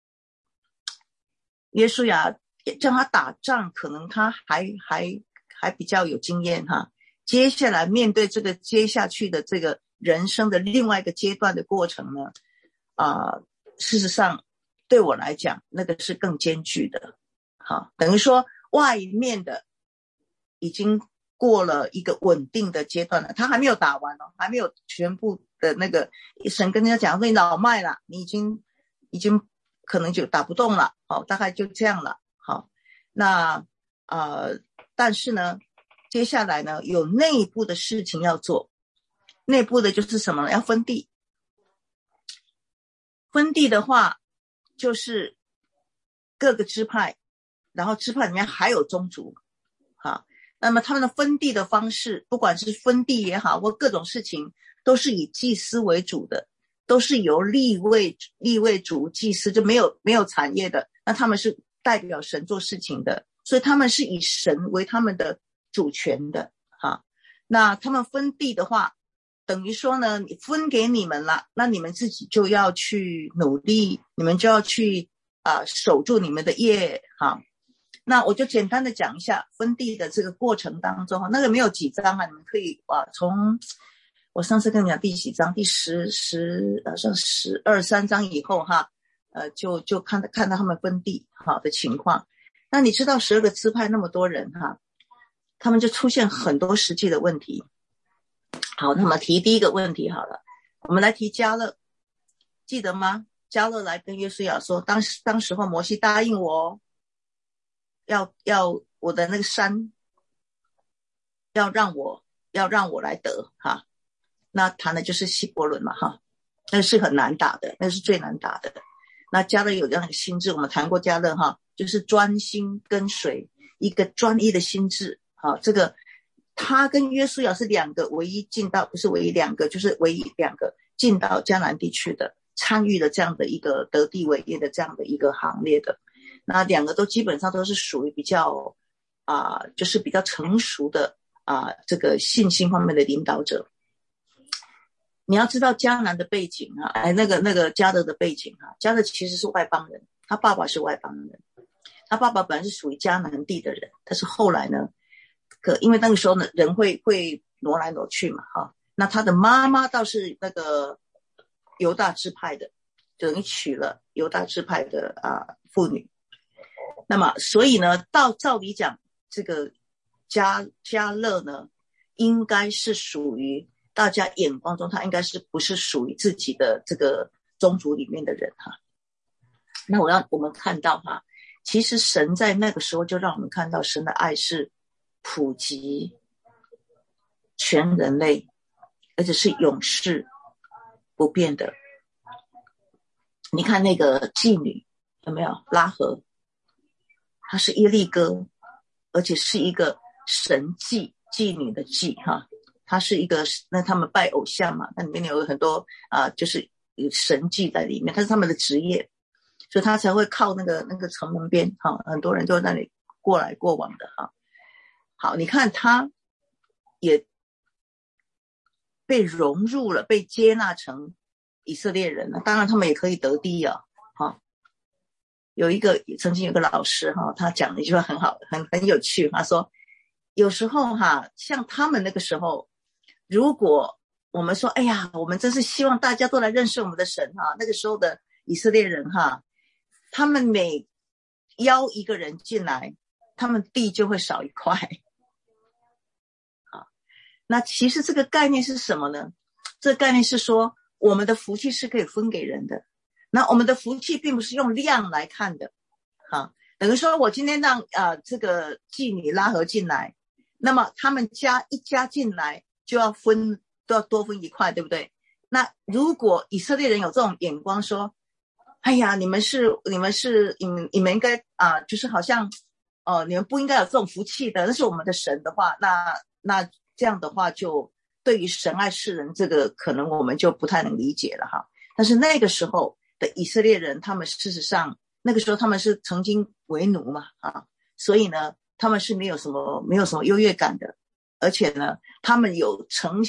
约书亚叫他打仗，可能他还比较有经验接下来面对这个接下去的这个人生的另外一个阶段的过程呢事实上对我来讲那个是更艰巨的等于说外面的已经过了一个稳定的阶段了，他还没有打完还没有全部的那个神跟人家讲说你老迈了，你已经可能就打不动了大概就这样了那但是呢接下来呢有内部的事情要做，内部的就是什么呢？要分地。分地的话就是各个支派，然后支派里面还有宗族那么他们的分地的方式，不管是分地也好或各种事情，都是以祭司为主的，都是由立位主祭司，就没有产业的，那他们是代表神做事情的，所以他们是以神为他们的主权的那他们分地的话，等于说呢你分给你们了，那你们自己就要去努力，你们就要去守住你们的业那我就简单的讲一下分地的这个过程当中那个没有几章你们可以从我上次跟你讲第几章，第12、13章以后就看到他们分地的情况。那你知道12个支派那么多人他们就出现很多实际的问题。好，那么提第一个问题好了，我们来提迦勒，记得吗？迦勒来跟约书亚说，当时候摩西答应我要我的那个山要让我来得那谈的就是希伯伦嘛那是很难打的，那是最难打的。那迦勒有这样的心智，我们谈过迦勒就是专心跟随，一个专一的心智这个他跟约书亚是2个唯一进到，不是唯一2个，就是唯一2个进到迦南地区的，参与了这样的一个得地为业的这样的一个行列的。那2个都基本上都是属于比较就是比较成熟的这个信心方面的领导者。你要知道迦南的背景那个迦勒的背景迦勒其实是外邦人，他爸爸是外邦人，他爸爸本来是属于迦南地的人，但是后来呢因为那个时候呢人会挪来挪去嘛那他的妈妈倒是那个犹大支派的，等于娶了犹大支派的妇女。那么所以呢照理讲这个迦勒呢应该是属于大家眼光中，他应该是不是属于自己的这个宗族里面的人那我们看到其实神在那个时候就让我们看到神的爱是普及全人类，而且是永世不变的。你看那个妓女有没有拉合，她是耶利哥，而且是一个神妓女的妓她是一个，那他们拜偶像嘛，那里面有很多就是有神迹在里面，它是他们的职业所以他才会靠那个城门边，很多人就在那里过来过往的哈。好，你看他也被融入了，被接纳成以色列人了，当然他们也可以得地啊。曾经有个老师他讲了一句话很好，很有趣，他说有时候像他们那个时候，如果我们说哎呀，我们真是希望大家都来认识我们的神那个时候的以色列人他们每邀一个人进来，他们地就会少一块。那其实这个概念是什么呢？这个概念是说我们的福气是可以分给人的，那我们的福气并不是用量来看的等于说我今天让这个妓女拉合进来，那么他们一家进来就要多分一块，对不对？那如果以色列人有这种眼光说哎呀，你们应该就是好像你们不应该有这种福气的，那是我们的神的话，那这样的话就对于神爱世人这个可能我们就不太能理解了但是那个时候的以色列人，他们事实上那个时候他们是曾经为奴嘛所以呢他们是没有什么优越感的，而且呢他们有承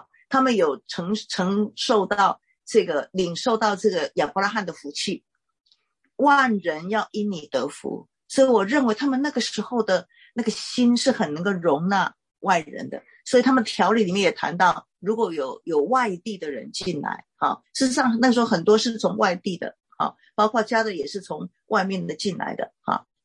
受到这个领受到这个亚伯拉罕的福气，万人要因你得福。所以我认为他们那个时候的那个心是很能够容纳外人的，所以他们条例里面也谈到，如果有外地的人进来事实上那时候很多是从外地的包括加勒也是从外面的进来的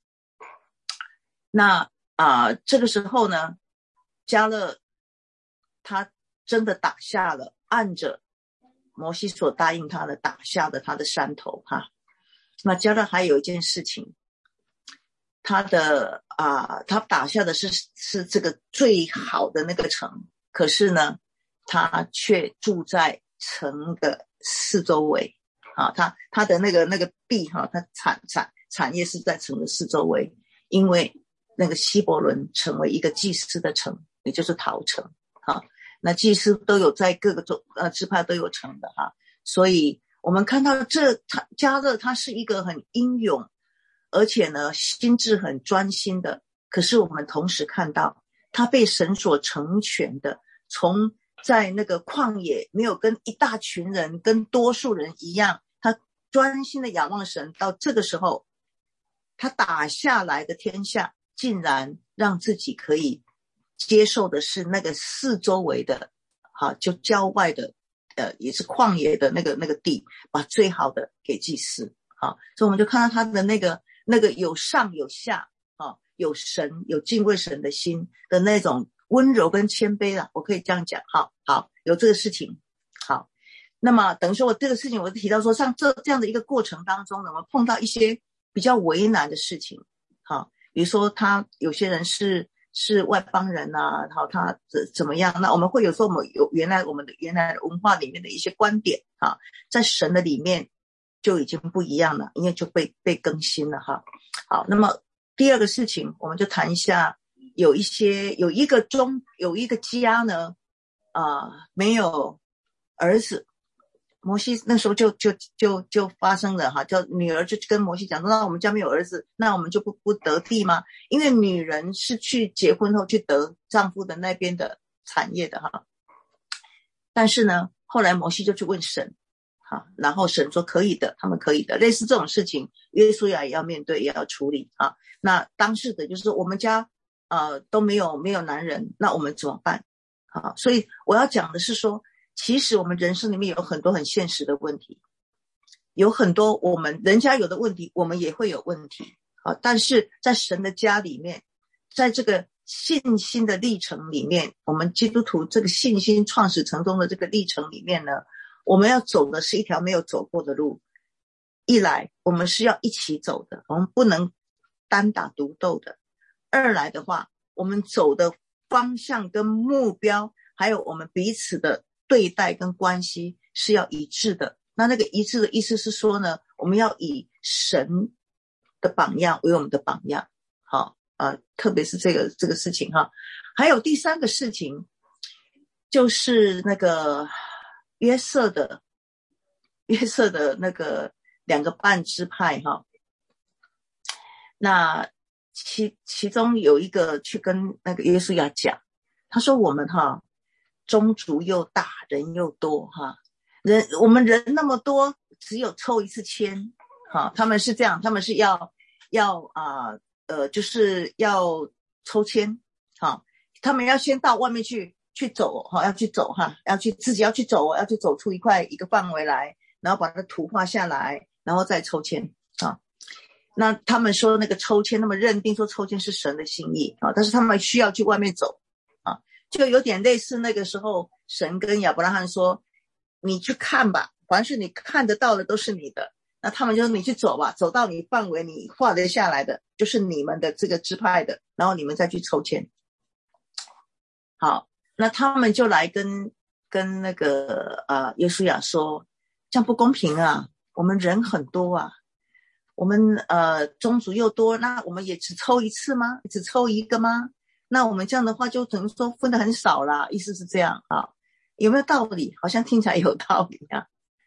那这个时候呢，加勒他真的打下了，按着摩西所答应他的打下的他的山头那加勒还有一件事情，他打下的是这个最好的那个城，可是呢他却住在城的四周围他的那个地他产业是在城的四周围，因为那个希伯伦成为一个祭司的城，也就是逃城那祭司都有在各个支派都有城的所以我们看到加勒他是一个很英勇，而且呢心智很专心的，可是我们同时看到他被神所成全的，从在那个旷野没有跟一大群人跟多数人一样，他专心的仰望神，到这个时候他打下来的天下竟然让自己可以接受的是那个四周围的就郊外的也是旷野的那个地，把最好的给祭司所以我们就看到他的那个有上有下有神有敬畏神的心的那种温柔跟谦卑啦，我可以这样讲好有这个事情好。那么等于说我这个事情我提到说，像这样的一个过程当中呢，我们碰到一些比较为难的事情比如说他有些人是外邦人他怎么样，那我们会有时候我们有原来的文化里面的一些观点在神的里面就已经不一样了，因为就被更新了好，那么第二个事情我们就谈一下，有一个家呢没有儿子，摩西那时候就发生了叫女儿就跟摩西讲说，那我们家没有儿子，那我们就不得地吗？因为女人是去结婚后去得丈夫的那边的产业的但是呢后来摩西就去问神然后神说可以的，他们可以的。类似这种事情约书亚也要面对，也要处理那当事的就是我们家都没有男人，那我们怎么办所以我要讲的是说，其实我们人生里面有很多很现实的问题，有很多人家有的问题我们也会有问题但是在神的家里面，在这个信心的历程里面，我们基督徒这个信心创始成终的这个历程里面呢，我们要走的是一条没有走过的路，一来我们是要一起走的，我们不能单打独斗的，二来的话我们走的方向跟目标还有我们彼此的对待跟关系是要一致的。那个一致的意思是说呢，我们要以神的榜样为我们的榜样特别是这个事情还有第三个事情就是那个约瑟的那个 2个半支派哈。那其中有一个去跟那个约书亚讲，他说我们宗族又大，人又多哈，我们人那么多，只有抽一次签哈，他们是这样，他们是要就是要抽签哈，他们要先到外面去走哈，要去走哈，自己要去走，要去走出一个范围来，然后把它图画下来，然后再抽签啊。那他们说那个抽签，他们认定说抽签是神的心意啊，但是他们需要去外面走啊，就有点类似那个时候神跟亚伯拉罕说，你去看吧，凡是你看得到的都是你的。那他们就说你去走吧，走到你范围你画得下来的就是你们的这个支派的，然后你们再去抽签。好，那他们就来跟那个约书亚说，这样不公平啊，我们人很多啊，我们宗族又多，那我们也只抽一次吗？只抽一个吗？那我们这样的话就等于说分得很少啦，意思是这样啊，有没有道理？好像听起来有道理啊。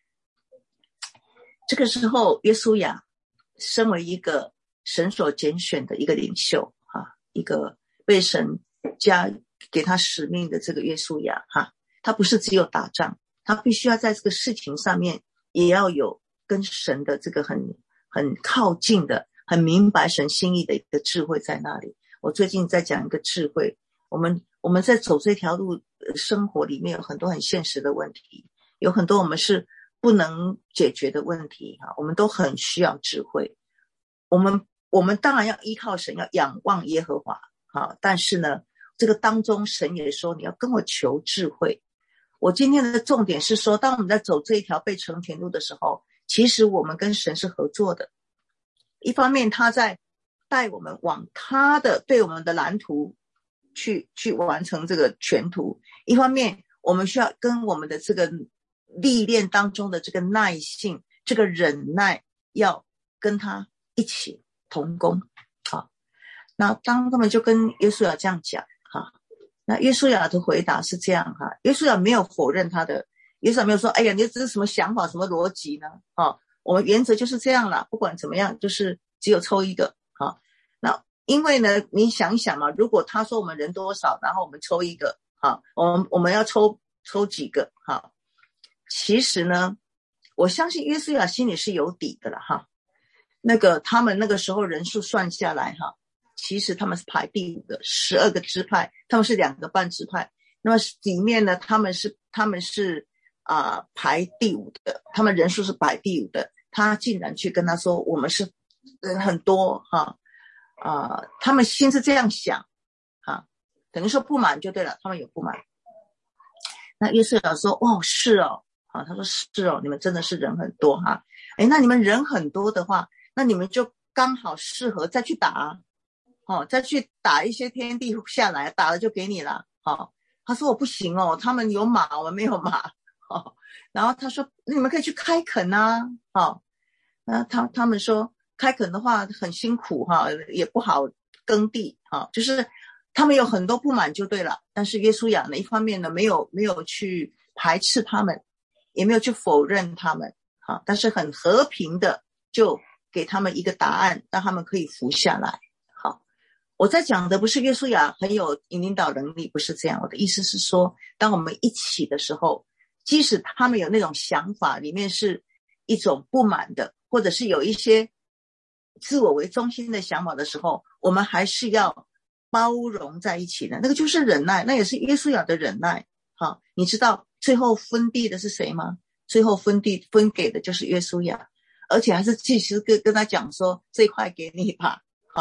这个时候约书亚身为一个神所拣选的一个领袖啊，一个被神给他使命的这个约书亚哈，他不是只有打仗，他必须要在这个事情上面也要有跟神的这个很靠近的，很明白神心意的一个智慧在那里。我最近在讲一个智慧，我们在走这条路，生活里面有很多很现实的问题，有很多我们是不能解决的问题哈，我们都很需要智慧。我们当然要依靠神，要仰望耶和华哈，但是呢，这个当中神也说你要跟我求智慧。我今天的重点是说，当我们在走这一条被成全路的时候，其实我们跟神是合作的。一方面他在带我们往他的对我们的蓝图去完成这个全图，一方面我们需要跟我们的这个历练当中的这个耐性，这个忍耐，要跟他一起同工啊。那当他们就跟约书亚这样讲哈，那约书亚的回答是这样哈，约书亚没有否认他的，约书亚没有说哎呀你这是什么想法什么逻辑呢啊，我们原则就是这样啦，不管怎么样就是只有抽一个啊。那因为呢你想一想嘛，如果他说我们人多少，然后我们抽一个啊，我们要抽几个哈，其实呢我相信约书亚心里是有底的了哈。那个他们那个时候人数算下来哈，其实他们是排第5的，12个支派，他们是2个半支派。那么里面呢，他们是排第5的，他们人数是排第5的。他竟然去跟他说，我们是人很多哈，他们心是这样想哈，等于说不满就对了，他们有不满。那约书亚说，哦，是哦，他说是哦，你们真的是人很多哈。那你们人很多的话，那你们就刚好适合再去打。再去打一些天地下来，打了就给你了。他说我不行哦，他们有马，我们没有马。然后他说你们可以去开垦啊。那他们说开垦的话很辛苦哈，也不好耕地哈，就是他们有很多不满就对了。但是约书亚呢，一方面呢没有去排斥他们，也没有去否认他们哈，但是很和平的就给他们一个答案，让他们可以服下来。我在讲的不是约书亚很有领导能力，不是这样。我的意思是说，当我们一起的时候，即使他们有那种想法，里面是一种不满的，或者是有一些自我为中心的想法的时候，我们还是要包容在一起的。那个就是忍耐，那也是约书亚的忍耐。你知道最后分地的是谁吗？最后分给的就是约书亚，而且还是祭司跟他讲说，这块给你吧。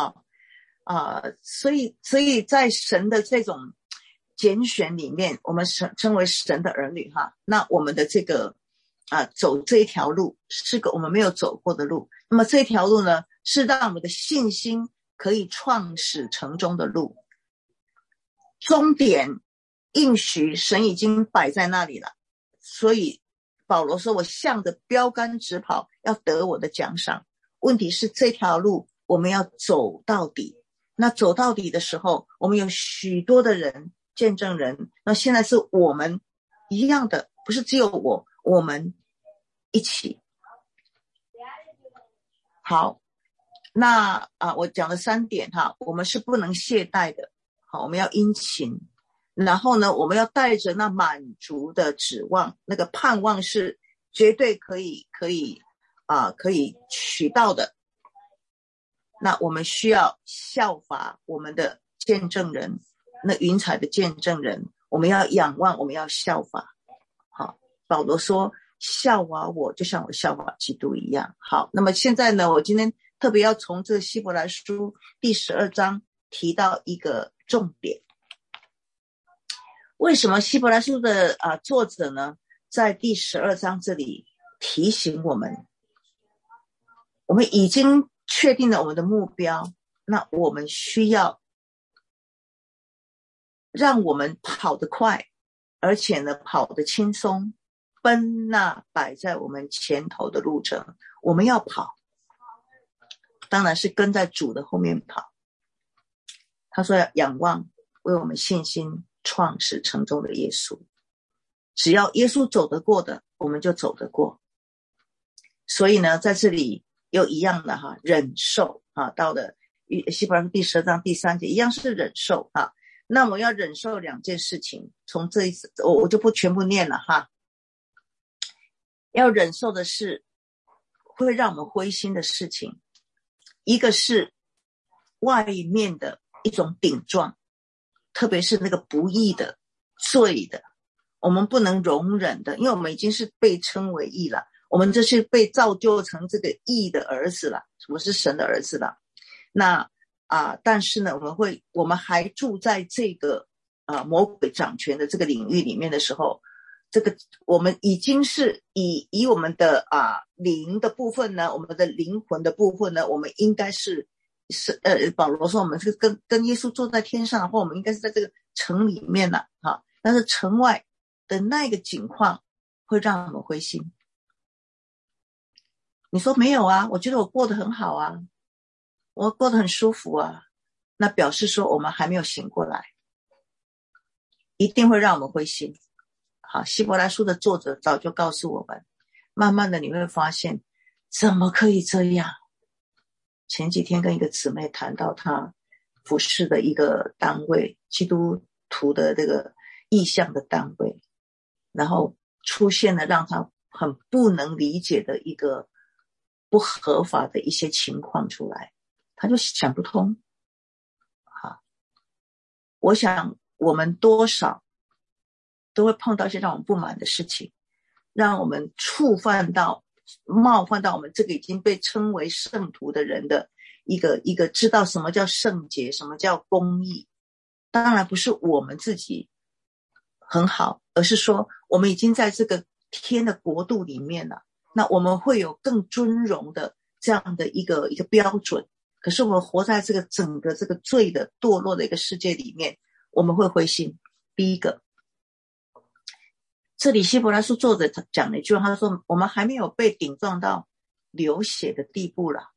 所以在神的这种拣选里面，我们称为神的儿女哈。那我们的这个走这一条路是个我们没有走过的路，那么这条路呢，是让我们的信心可以创始成终的路。终点应许神已经摆在那里了，所以保罗说我向着标杆直跑，要得我的奖赏。问题是这条路我们要走到底，那走到底的时候，我们有许多的人见证人，那现在是我们一样的，不是只有我们一起。 好，那我讲了3点哈，我们是不能懈怠的，好，我们要殷勤，然后呢，我们要带着那满足的指望，那个盼望是绝对可以取到的。那我们需要效法我们的见证人，那云彩的见证人，我们要仰望，我们要效法。好，保罗说效法我，就像我效法基督一样。好，那么现在呢，我今天特别要从这个希伯来书第12章提到一个重点。为什么希伯来书的作者呢，在第12章这里提醒我们，我们已经确定了我们的目标，那我们需要让我们跑得快，而且呢跑得轻松，奔那摆在我们前头的路程。我们要跑，当然是跟在主的后面跑。他说要仰望为我们信心创始成终的耶稣，只要耶稣走得过的，我们就走得过。所以呢，在这里又一样的忍受到了希伯来书第12章第3节，一样是忍受那我们要忍受2件事情，从这一次我就不全部念了要忍受的是会让我们灰心的事情，一个是外面的一种顶撞，特别是那个不义的罪的，我们不能容忍的，因为我们已经是被称为义了，我们这是被造就成这个义的儿子了，我是神的儿子了。那但是呢，我们还住在这个魔鬼掌权的这个领域里面的时候，这个我们已经是以我们的灵的部分呢，我们的灵魂的部分呢，我们应该是保罗说我们是跟耶稣坐在天上，或我们应该是在这个城里面了但是城外的那个景况会让我们灰心。你说没有我觉得我过得很好我过得很舒服那表示说我们还没有醒过来，一定会让我们灰心。好，希伯来书的作者早就告诉我们，慢慢的你会发现怎么可以这样。前几天跟一个姊妹谈到她服侍的一个单位，基督徒的这个意向的单位，然后出现了让她很不能理解的一个不合法的一些情况出来，她就想不通。我想我们多少都会碰到一些让我们不满的事情，让我们冒犯到我们这个已经被称为圣徒的人的一个知道什么叫圣洁，什么叫公义。当然不是我们自己很好，而是说我们已经在这个天的国度里面了，那我们会有更尊荣的这样的一个标准。可是我们活在这个整个这个罪的堕落的一个世界里面，我们会灰心。第一个，这里希伯来书作者讲了一句话，他说我们还没有被顶撞到流血的地步了。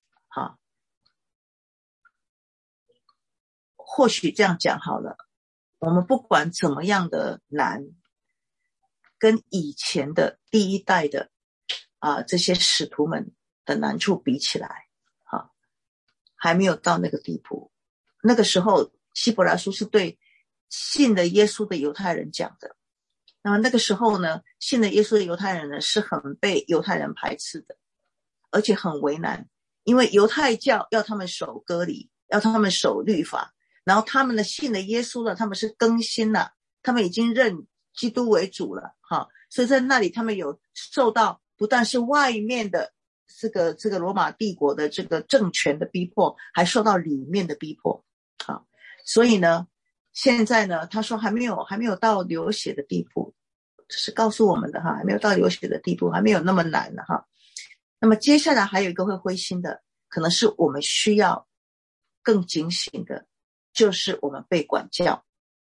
或许这样讲好了，我们不管怎么样的难，跟以前的第一代的这些使徒们的难处比起来还没有到那个地步。那个时候希伯来书是对信了耶稣的犹太人讲的，那么那个时候呢，信了耶稣的犹太人呢是很被犹太人排斥的，而且很为难，因为犹太教要他们守割礼，要他们守律法，然后他们的信了耶稣了，他们是更新了，他们已经认基督为主了所以在那里他们有受到不但是外面的这个罗马帝国的这个政权的逼迫，还受到里面的逼迫所以呢现在呢他说还没有到流血的地步，这是告诉我们的还没有到流血的地步，还没有那么难的那么接下来还有一个会灰心的，可能是我们需要更警醒的，就是我们被管教。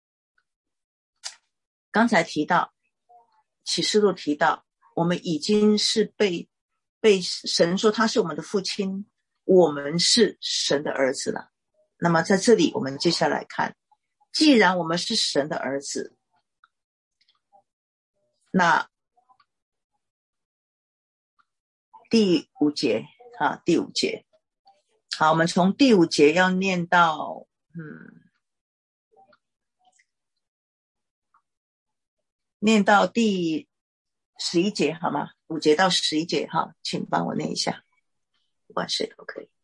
刚才提到启示录提到我们已经是被神说他是我们的父亲，我们是神的儿子了。那么在这里我们接下来看，既然我们是神的儿子，那第5节第5节。好，我们从第5节要念到念到第11节好吗？5节到11节哈，请帮我念一下，不管谁都可以。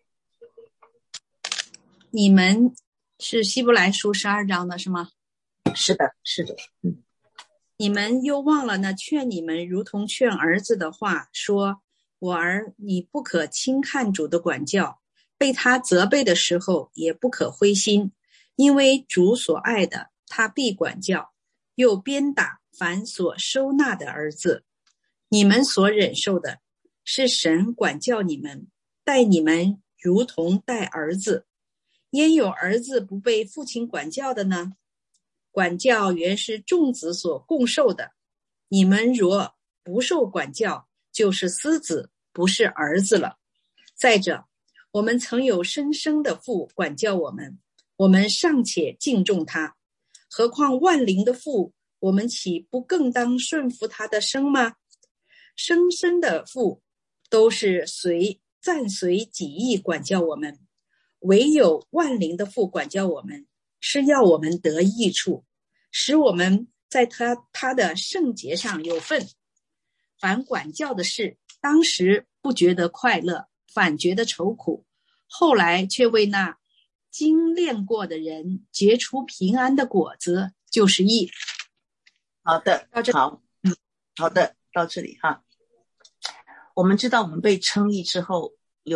你们是希伯来书12章的是吗？ 是的，是的。 你们又忘了那劝你们如同劝儿子的话，说：我儿，你不可轻看主的管教，被他责备的时候也不可灰心，因为主所爱的，他必管教，又鞭打凡所收纳的儿子。你们所忍受的，是神管教你们，待你们如同待儿子。焉有儿子不被父亲管教的呢？管教原是众子所共受的，你们若不受管教，就是私子，不是儿子了。再者，我们曾有生生的父管教我们，我们尚且敬重他，何况万灵的父，我们岂不更当顺服他的生吗？生生的父都是暂随己意管教我们，唯有万灵的父管教我们，是要我们得益处，使我们在他的圣洁上有份。凡管教的事，当时不觉得快乐，反觉得愁苦，后来却为那精炼过的人结出平安的果子，就是义。 好的，好的，到这里哈。我们知道我们被称义之后，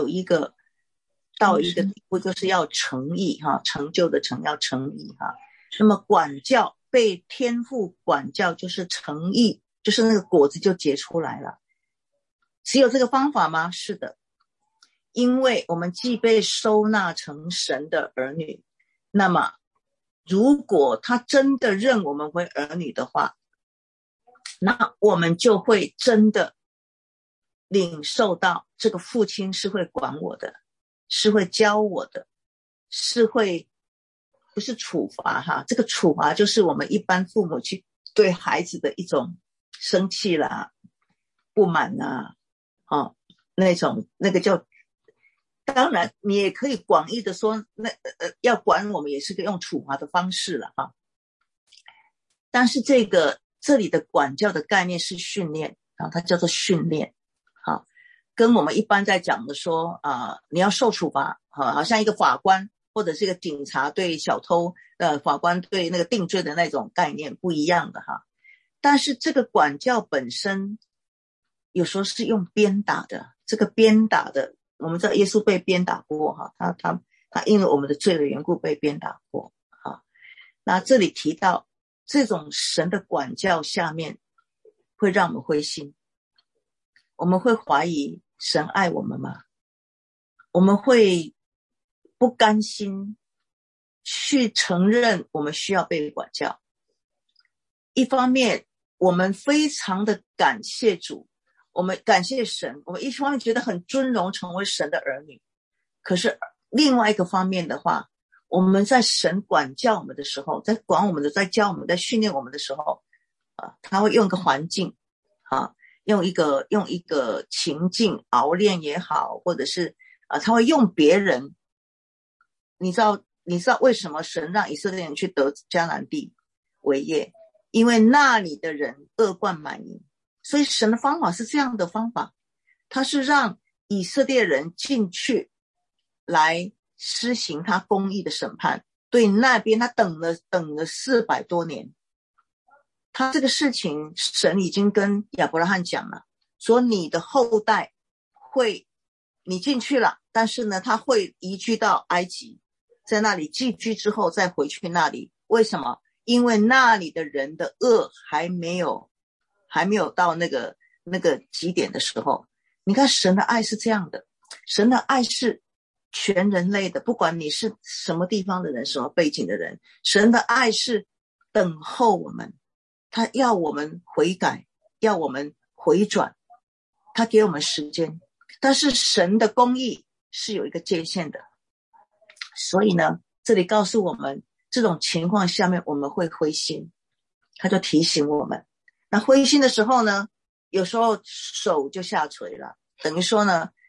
到一个地步，就是要成义哈，成就的成，要成义哈。那么管教，被天父管教就是成义，就是那个果子就结出来了。只有这个方法吗？是的，因为我们既被收纳成神的儿女，那么如果他真的认我们为儿女的话，那我们就会真的领受到这个父亲是会管我的，是会教我的，是会不是处罚哈，这个处罚就是我们一般父母去对孩子的一种生气啦、不满啦，那个叫，当然你也可以广义的说，要管我们也是个用处罚的方式了哈。但是这里的管教的概念是训练啊，它叫做训练啊，跟我们一般在讲的说你要受处罚好像一个法官或者是一个警察对小偷法官对那个定罪的那种概念不一样的哈。但是这个管教本身有时候是用鞭打的，这个鞭打的我们知道耶稣被鞭打过哈，他因为我们的罪的缘故被鞭打过哈。那这里提到这种神的管教下面会让我们灰心，我们会怀疑神爱我们吗？我们会不甘心去承认我们需要被管教。一方面我们非常的感谢主，我们感谢神，我们一方面觉得很尊荣成为神的儿女，可是另外一个方面的话，我们在神管教我们的时候，在管我们的，在教我们，在训练我们的时候他会用一个环境用一个情境熬练也好，或者是他会用别人。你知道为什么神让以色列人去得迦南地为业？因为那里的人恶贯满盈，所以神的方法是这样的方法，他是让以色列人进去来施行他公义的审判。对那边他等了400多年，他这个事情神已经跟亚伯拉罕讲了，说你的后代你进去了，但是呢他会移居到埃及，在那里寄居之后再回去那里。为什么？因为那里的人的恶还没有到那个极点的时候。你看神的爱是这样的，神的爱是全人类的，不管你是什么地方的人，什么背景的人，神的爱是等候我们，他要我们悔改，要我们回转，他给我们时间。但是神的公义是有一个界限的，所以呢这里告诉我们这种情况下面我们会灰心，他就提醒我们。那灰心的时候呢，有时候手就下垂了，等于说呢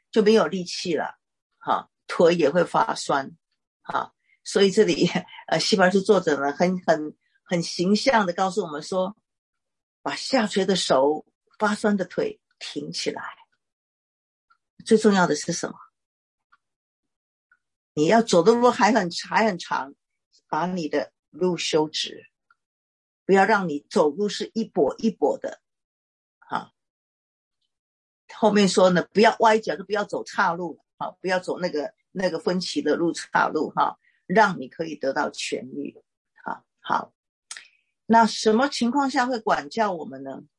就没有力气了，腿也会发酸，所以这里希伯来书作者呢很形象的告诉我们说，把下垂的手、发酸的腿挺起来。最重要的是什么？你要走的路还很长，把你的路修直，不要让你走路是一跛一跛的。后面说呢，不要歪脚，就不要走岔路，不要走那个分歧的路岔路，让你可以得到痊愈。好，那什么情况下会管教我们呢？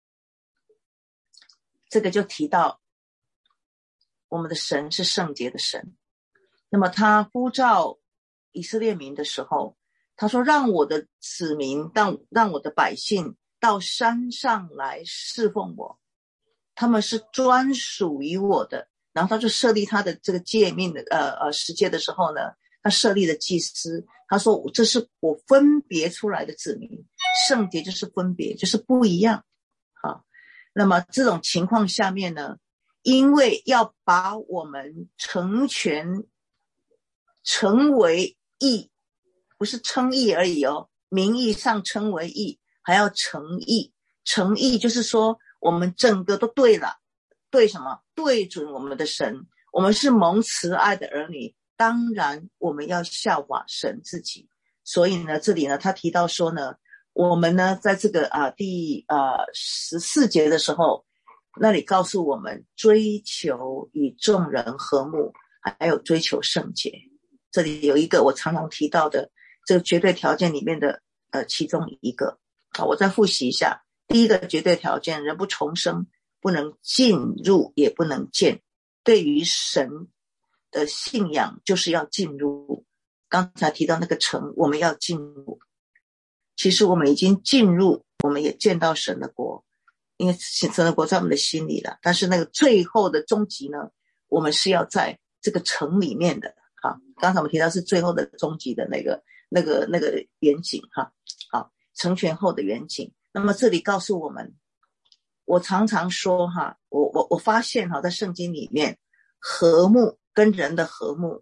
这个就提到我们的神是圣洁的神，那么他呼召以色列民的时候，他说让我的子民，让我的百姓到山上来侍奉我，他们是专属于我的。然后他就设立他的这个诫命的时节的时候呢，他设立了祭司，他说这是我分别出来的子民，圣洁就是分别，就是不一样。那么这种情况下面呢，因为要把我们成全成为义，不是称义而已名义上称为义，还要成义。成义就是说我们整个都对了，对什么？对准我们的神，我们是蒙慈爱的儿女，当然我们要效法神自己。所以呢，这里呢他提到说呢，我们呢在这个第14节的时候，那里告诉我们追求与众人和睦，还有追求圣洁。这里有一个我常常提到的这个绝对条件里面的其中一个。我再复习一下。第一个绝对条件，人不重生，不能进入也不能见。对于神的信仰就是要进入。刚才提到那个城，我们要进入。其实我们已经进入，我们也见到神的国，因为神的国在我们的心里了。但是那个最后的终极呢，我们是要在这个城里面的。刚才我们提到是最后的终极的那个远景。成全后的远景。那么这里告诉我们，我常常说我发现在圣经里面，和睦跟人的和睦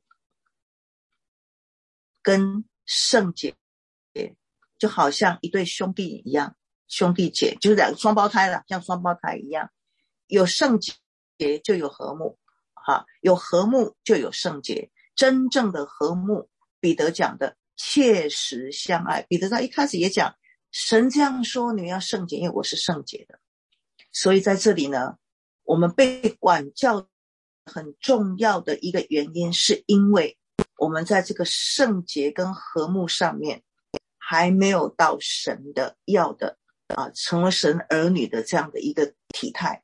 跟圣洁就好像一对兄弟一样，兄弟姐就是两个双胞胎了，像双胞胎一样，有圣洁就有和睦，有和睦就有圣洁。真正的和睦，彼得讲的切实相爱。彼得在一开始也讲，神这样说，你们要圣洁，因为我是圣洁的。所以在这里呢，我们被管教很重要的一个原因，是因为我们在这个圣洁跟和睦上面还没有到神的要的成为神儿女的这样的一个体态。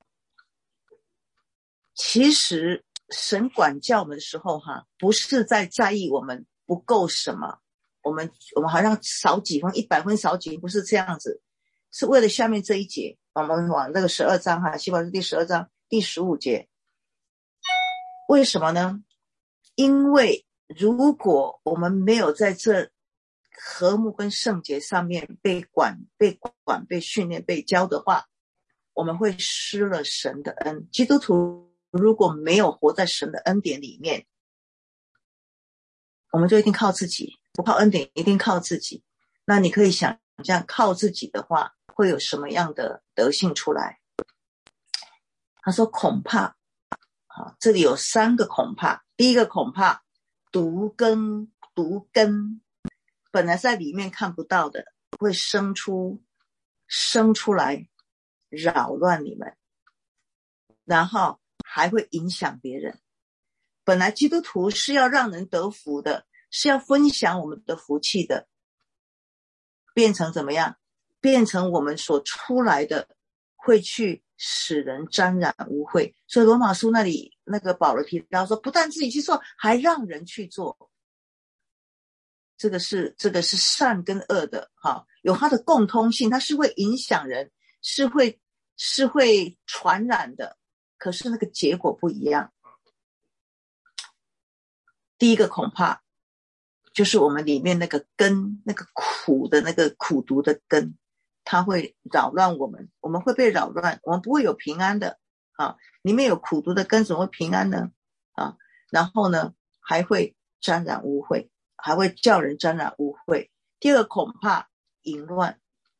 其实神管教我们的时候不是在意我们不够什么，我们好像少几分，100分少几分，不是这样子，是为了下面这一节。我们往那个12章希伯来书第12章第15节。为什么呢？因为如果我们没有在这和睦跟圣洁上面被管、被训练、被教的话，我们会失了神的恩。基督徒如果没有活在神的恩典里面，我们就一定靠自己，不靠恩典，一定靠自己。那你可以想象，靠自己的话会有什么样的德性出来。他说恐怕这里有3个恐怕。第一个恐怕，毒根本来在里面看不到的，会生出来扰乱你们，然后还会影响别人。本来基督徒是要让人得福的，是要分享我们的福气的，变成怎么样？变成我们所出来的会去使人沾染污秽。所以罗马书那里那个保罗提到说，不但自己去做，还让人去做。这个是善跟恶的有它的共通性，它是会影响人，是会传染的，可是那个结果不一样。第一个恐怕就是我们里面那个根，那个苦的那个苦毒的根，它会扰乱我们，我们会被扰乱，我们不会有平安的。 啊，里面有苦毒的根，怎么会平安呢？啊，然后呢，还会沾染污秽，还会叫人沾染污秽。第二个恐怕淫乱，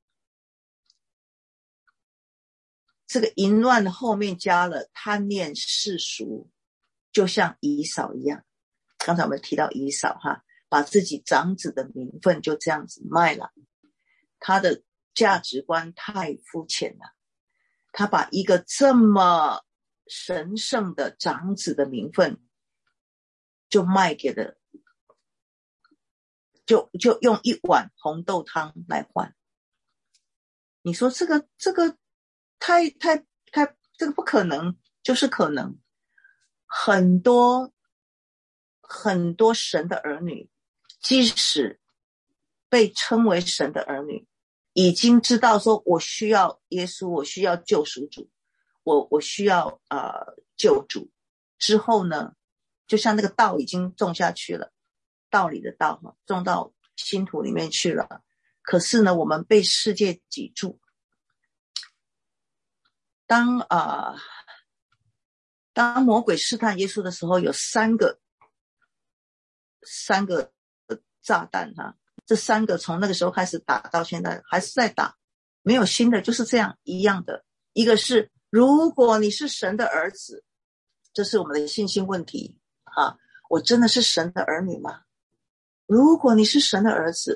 这个淫乱的后面加了贪恋世俗，就像以扫一样。刚才我们提到以扫哈，把自己长子的名分就这样子卖了，他的价值观太肤浅了，他把一个这么神圣的长子的名分就卖给了，就用一碗红豆汤来换。你说这个太这个不可能，就是可能。很多神的儿女，即使被称为神的儿女，已经知道说我需要耶稣，我需要救赎主，我需要救主之后呢，就像那个道已经种下去了，道理的道种到心土里面去了，可是呢我们被世界挤住。当魔鬼试探耶稣的时候，有三个炸弹哈，这三个从那个时候开始打到现在还是在打，没有新的，就是这样一样的。一个是如果你是神的儿子，这是我们的信心问题啊，我真的是神的儿女吗？如果你是神的儿子，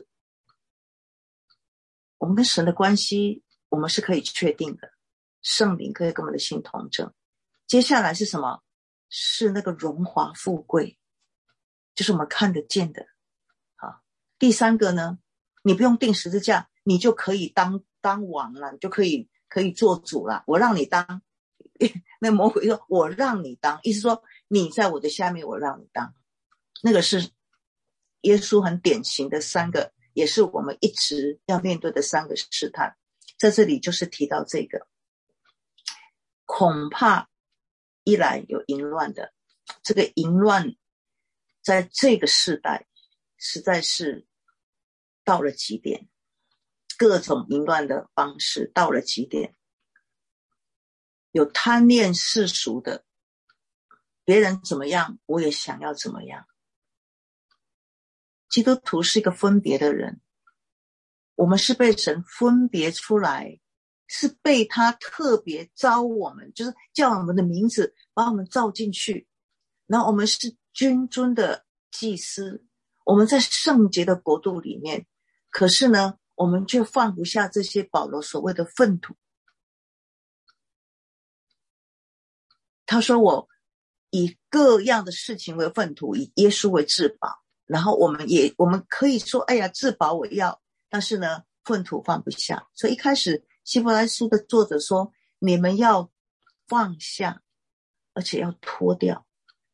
我们跟神的关系我们是可以确定的，圣灵可以跟我们的心同证。接下来是什么？是那个荣华富贵，就是我们看得见的啊。第三个呢，你不用钉十字架，你就可以当王了，你就可以做主了，我让你当。那魔鬼说我让你当，意思说你在我的下面，我让你当。那个是耶稣很典型的三个，也是我们一直要面对的三个试探。在这里就是提到这个，恐怕一来有淫乱的，这个淫乱在这个世代实在是到了极点，各种淫乱的方式到了极点。有贪恋世俗的，别人怎么样我也想要怎么样。基督徒是一个分别的人，我们是被神分别出来，是被他特别召我们，就是叫我们的名字把我们召进去，然后我们是君尊的祭司，我们在圣洁的国度里面。可是呢我们却放不下这些保罗所谓的粪土。他说我以各样的事情为粪土，以耶稣为至宝。然后我们可以说哎呀至宝我要，但是呢粪土放不下。所以一开始希伯来书的作者说你们要放下，而且要脱掉。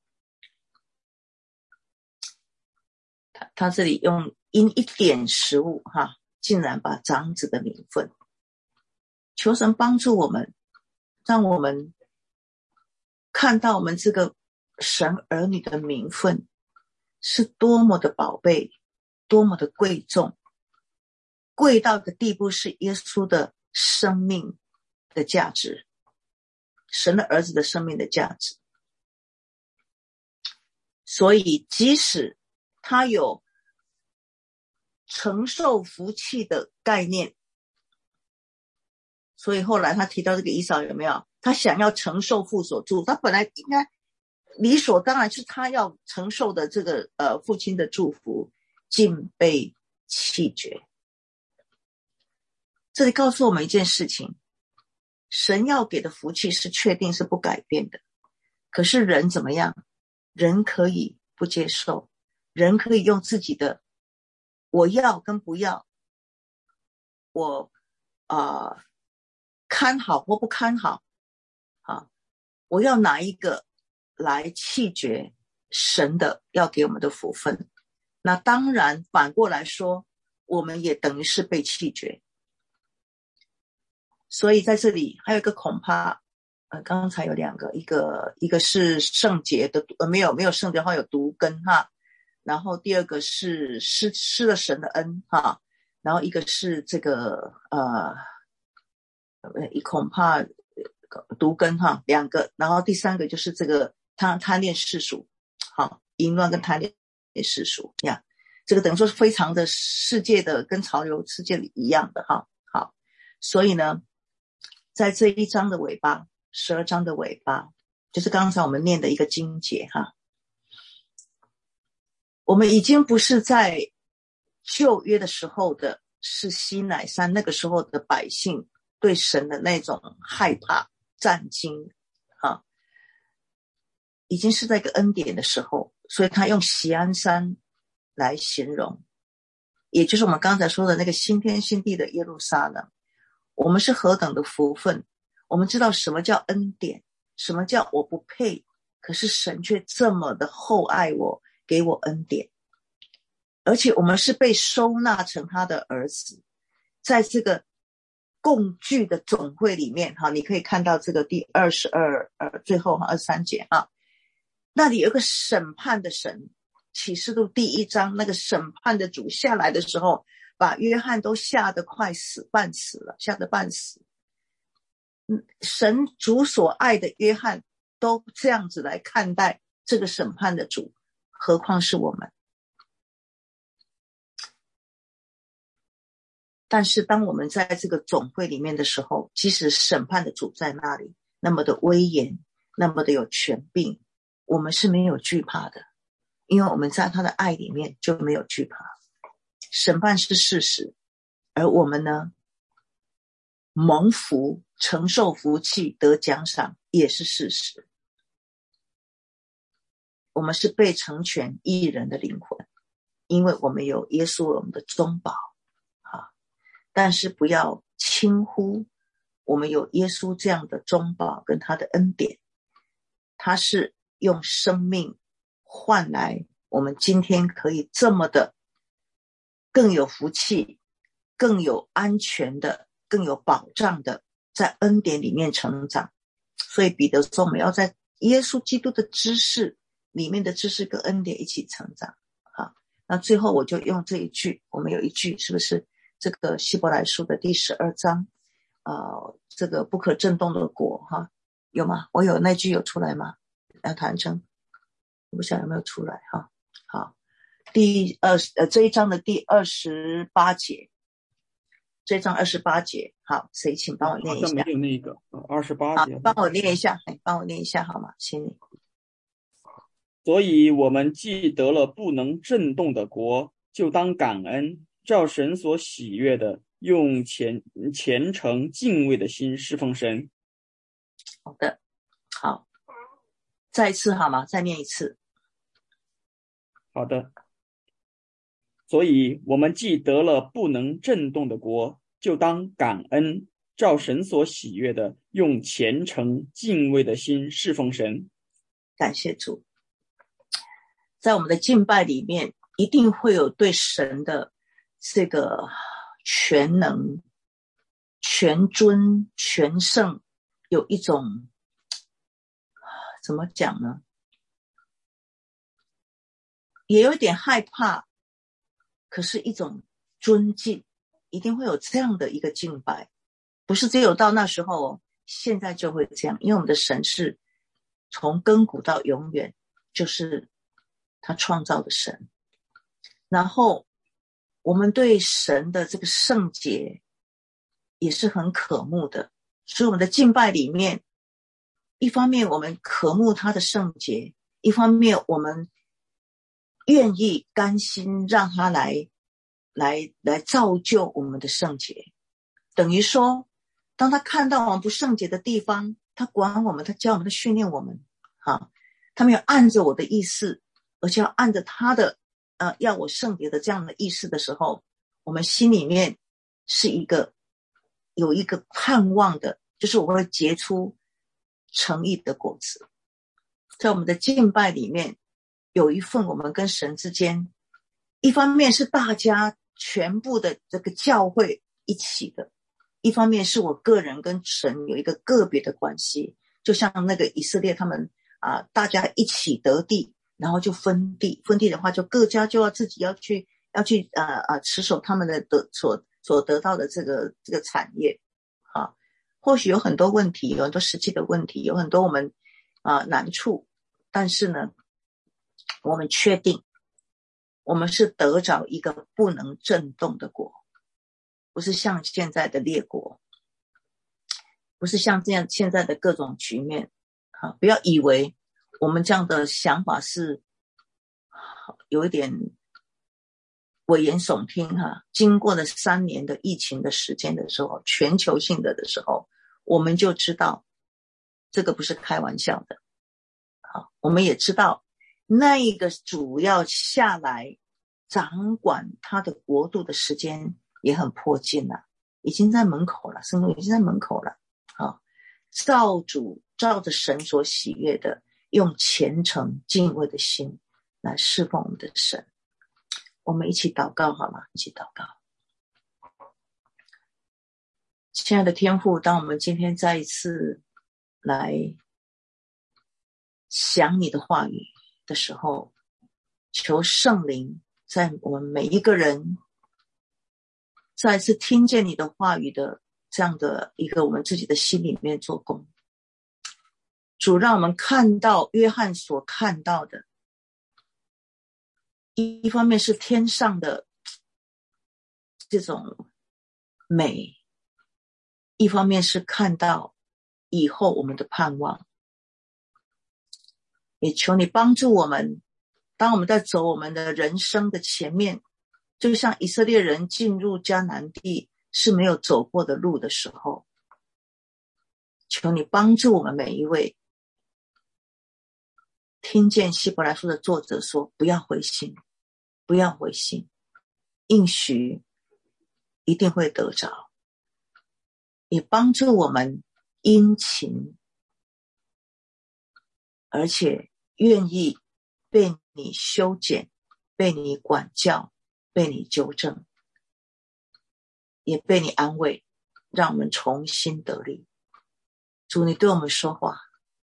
他这里用因一点食物竟然把长子的名分。求神帮助我们，让我们看到我们这个神儿女的名分是多么的宝贝，多么的贵重，贵到的地步是耶稣的生命的价值，神的儿子的生命的价值。所以即使他有承受福气的概念，所以后来他提到这个以扫有没有，他想要承受父所祝，他本来应该理所当然是他要承受的这个父亲的祝福，竟被弃绝。这里告诉我们一件事情，神要给的福气是确定是不改变的，可是人怎么样？人可以不接受，人可以用自己的我要跟不要，我看好或不看好我要哪一个来弃绝神的要给我们的福分。那当然反过来说，我们也等于是被弃绝。所以在这里还有一个恐怕刚才有两个，一个是圣洁的没有圣洁的话有毒根然后第二个是失了神的恩然后一个是这个恐毒根哈，2个，然后第3个就是这个贪恋世俗，好，淫乱跟贪恋世俗呀，这个等于说是非常的世界的跟潮流世界里一样的哈。好，所以呢，在这一章的尾巴，12章的尾巴，就是刚才我们念的一个经节哈。我们已经不是在旧约的时候的是西乃山那个时候的百姓对神的那种害怕战惊啊，已经是在一个恩典的时候，所以他用锡安山来形容，也就是我们刚才说的那个新天新地的耶路撒冷。我们是何等的福分，我们知道什么叫恩典，什么叫我不配，可是神却这么的厚爱我，给我恩典，而且我们是被收纳成他的儿子，在这个共聚的总会里面哈，你可以看到这个第22最后23节哈，那里有个审判的神，启示录第1章那个审判的主下来的时候，把约翰都吓得快死，半死了，吓得半死。神主所爱的约翰都这样子来看待这个审判的主，何况是我们。但是当我们在这个总会里面的时候，即使审判的主在那里，那么的威严，那么的有权柄，我们是没有惧怕的，因为我们在他的爱里面就没有惧怕。审判是事实，而我们呢，蒙福承受福气得奖赏也是事实。我们是被成全义人的灵魂，因为我们有耶稣我们的中保啊。但是不要轻忽我们有耶稣这样的中保跟他的恩典，他是用生命换来我们今天可以这么的更有福气，更有安全的，更有保障的在恩典里面成长。所以彼得说我们要在耶稣基督的知识里面的知识跟恩典一起成长。好，那最后我就用这一句，我们有一句是不是这个希伯来书的第12章这个不可震动的国哈，有吗？我有那句有出来吗？谭真我不晓得有没有出来哈。好，这一章的第28节，这一章28节，好，谁请帮我念一下？ 好像没有那个28节， 帮我念一下，帮我念一下好吗？请你。 所以我们既得了不能震动的国，就当感恩，照神所喜悦的，用虔诚敬畏的心侍奉神。 好的，好，再一次好吗？再念一次。 好的。所以我们既得了不能震动的国，就当感恩，照神所喜悦的，用虔诚敬畏的心侍奉神。 感谢主。在我们的敬拜里面，一定会有对神的这个全能、全尊、全圣，有一种怎么讲呢？也有一点害怕，可是一种尊敬，一定会有这样的一个敬拜，不是只有到那时候现在就会这样，因为我们的神是从亘古到永远，就是他创造的神。然后我们对神的这个圣洁也是很渴慕的，所以我们的敬拜里面，一方面我们渴慕他的圣洁，一方面我们愿意甘心让他来造就我们的圣洁。等于说当他看到我们不圣洁的地方，他管我们，他教我们，他训练我们他没有按着我的意思，而且要按着他的要我圣洁的这样的意思的时候，我们心里面是有一个盼望的，就是我会结出诚意的果子。在我们的敬拜里面有一份我们跟神之间，一方面是大家全部的这个教会一起的，一方面是我个人跟神有一个个别的关系，就像那个以色列他们大家一起得地，然后就分地的话，就各家就要自己要去持守他们的所得到的这个产业或许有很多问题，有很多实际的问题，有很多我们难处，但是呢，我们确定我们是得着一个不能震动的国，不是像现在的列国，不是像这样现在的各种局面。不要以为我们这样的想法是有一点危言耸听经过了3年的疫情的时间的时候，全球性的时候，我们就知道这个不是开玩笑的。我们也知道那一个主要下来掌管他的国度的时间也很迫近了，已经在门口了，圣徒已经在门口了。照着神所喜悦的，用虔诚敬畏的心来侍奉我们的神。我们一起祷告好吗？一起祷告。亲爱的天父，当我们今天再一次来想你的话语的时候，求圣灵在我们每一个人再一次听见你的话语的这样的一个我们自己的心里面做工。主，让我们看到约翰所看到的，一方面是天上的这种美，一方面是看到以后我们的盼望。也求你帮助我们，当我们在走我们的人生的前面，就像以色列人进入迦南地是没有走过的路的时候，求你帮助我们每一位听见希伯来书的作者说，不要灰心，不要灰心，应许一定会得着。也帮助我们殷勤，而且愿意被你修剪，被你管教，被你纠正，也被你安慰，让我们重新得力。主，你对我们说话。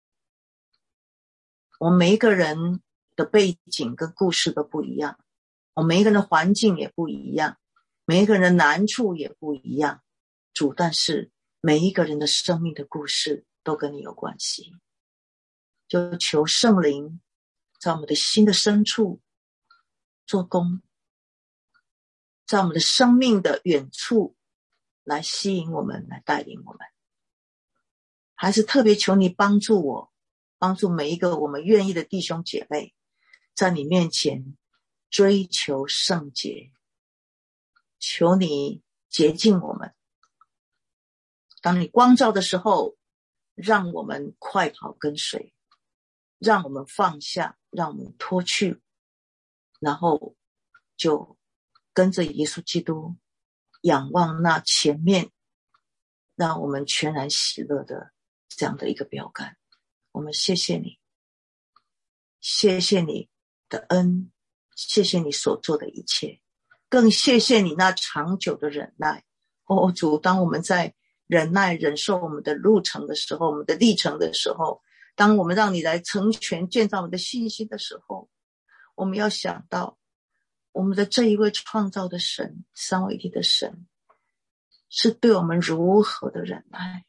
我们每一个人的背景跟故事都不一样，我们每一个人的环境也不一样，每一个人的难处也不一样。主，但是每一个人的生命的故事都跟你有关系。就求圣灵在我们的心的深处做工，在我们的生命的远处来吸引我们，来带领我们。还是特别求你帮助我，帮助每一个我们愿意的弟兄姐妹，在你面前追求圣洁。求你洁净我们，当你光照的时候，让我们快跑跟随，让我们放下，让我们脱去，然后就跟着耶稣基督仰望那前面让我们全然喜乐的这样的一个标杆。我们谢谢你，谢谢你的恩，谢谢你所做的一切，更谢谢你那长久的忍耐。主，当我们在忍耐忍受我们的路程的时候，我们的历程的时候，当我们让你来成全建造我们的信心的时候，我们要想到我们的这一位创造的神，三位一体的神，是对我们如何的忍耐。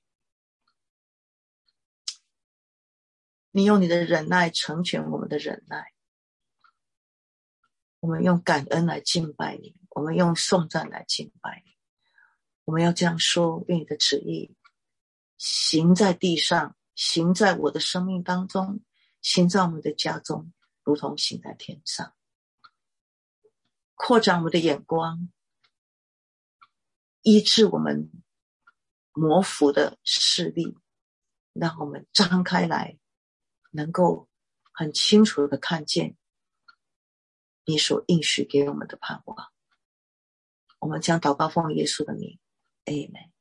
你用你的忍耐成全我们的忍耐，我们用感恩来敬拜你，我们用颂赞来敬拜你。我们要这样说，愿你的旨意行在地上，行在我的生命当中，行在我们的家中，如同行在天上。扩展我们的眼光，医治我们模糊的视力，让我们张开来，能够很清楚的看见你所应许给我们的盼望。我们将祷告奉耶稣的名， Amen。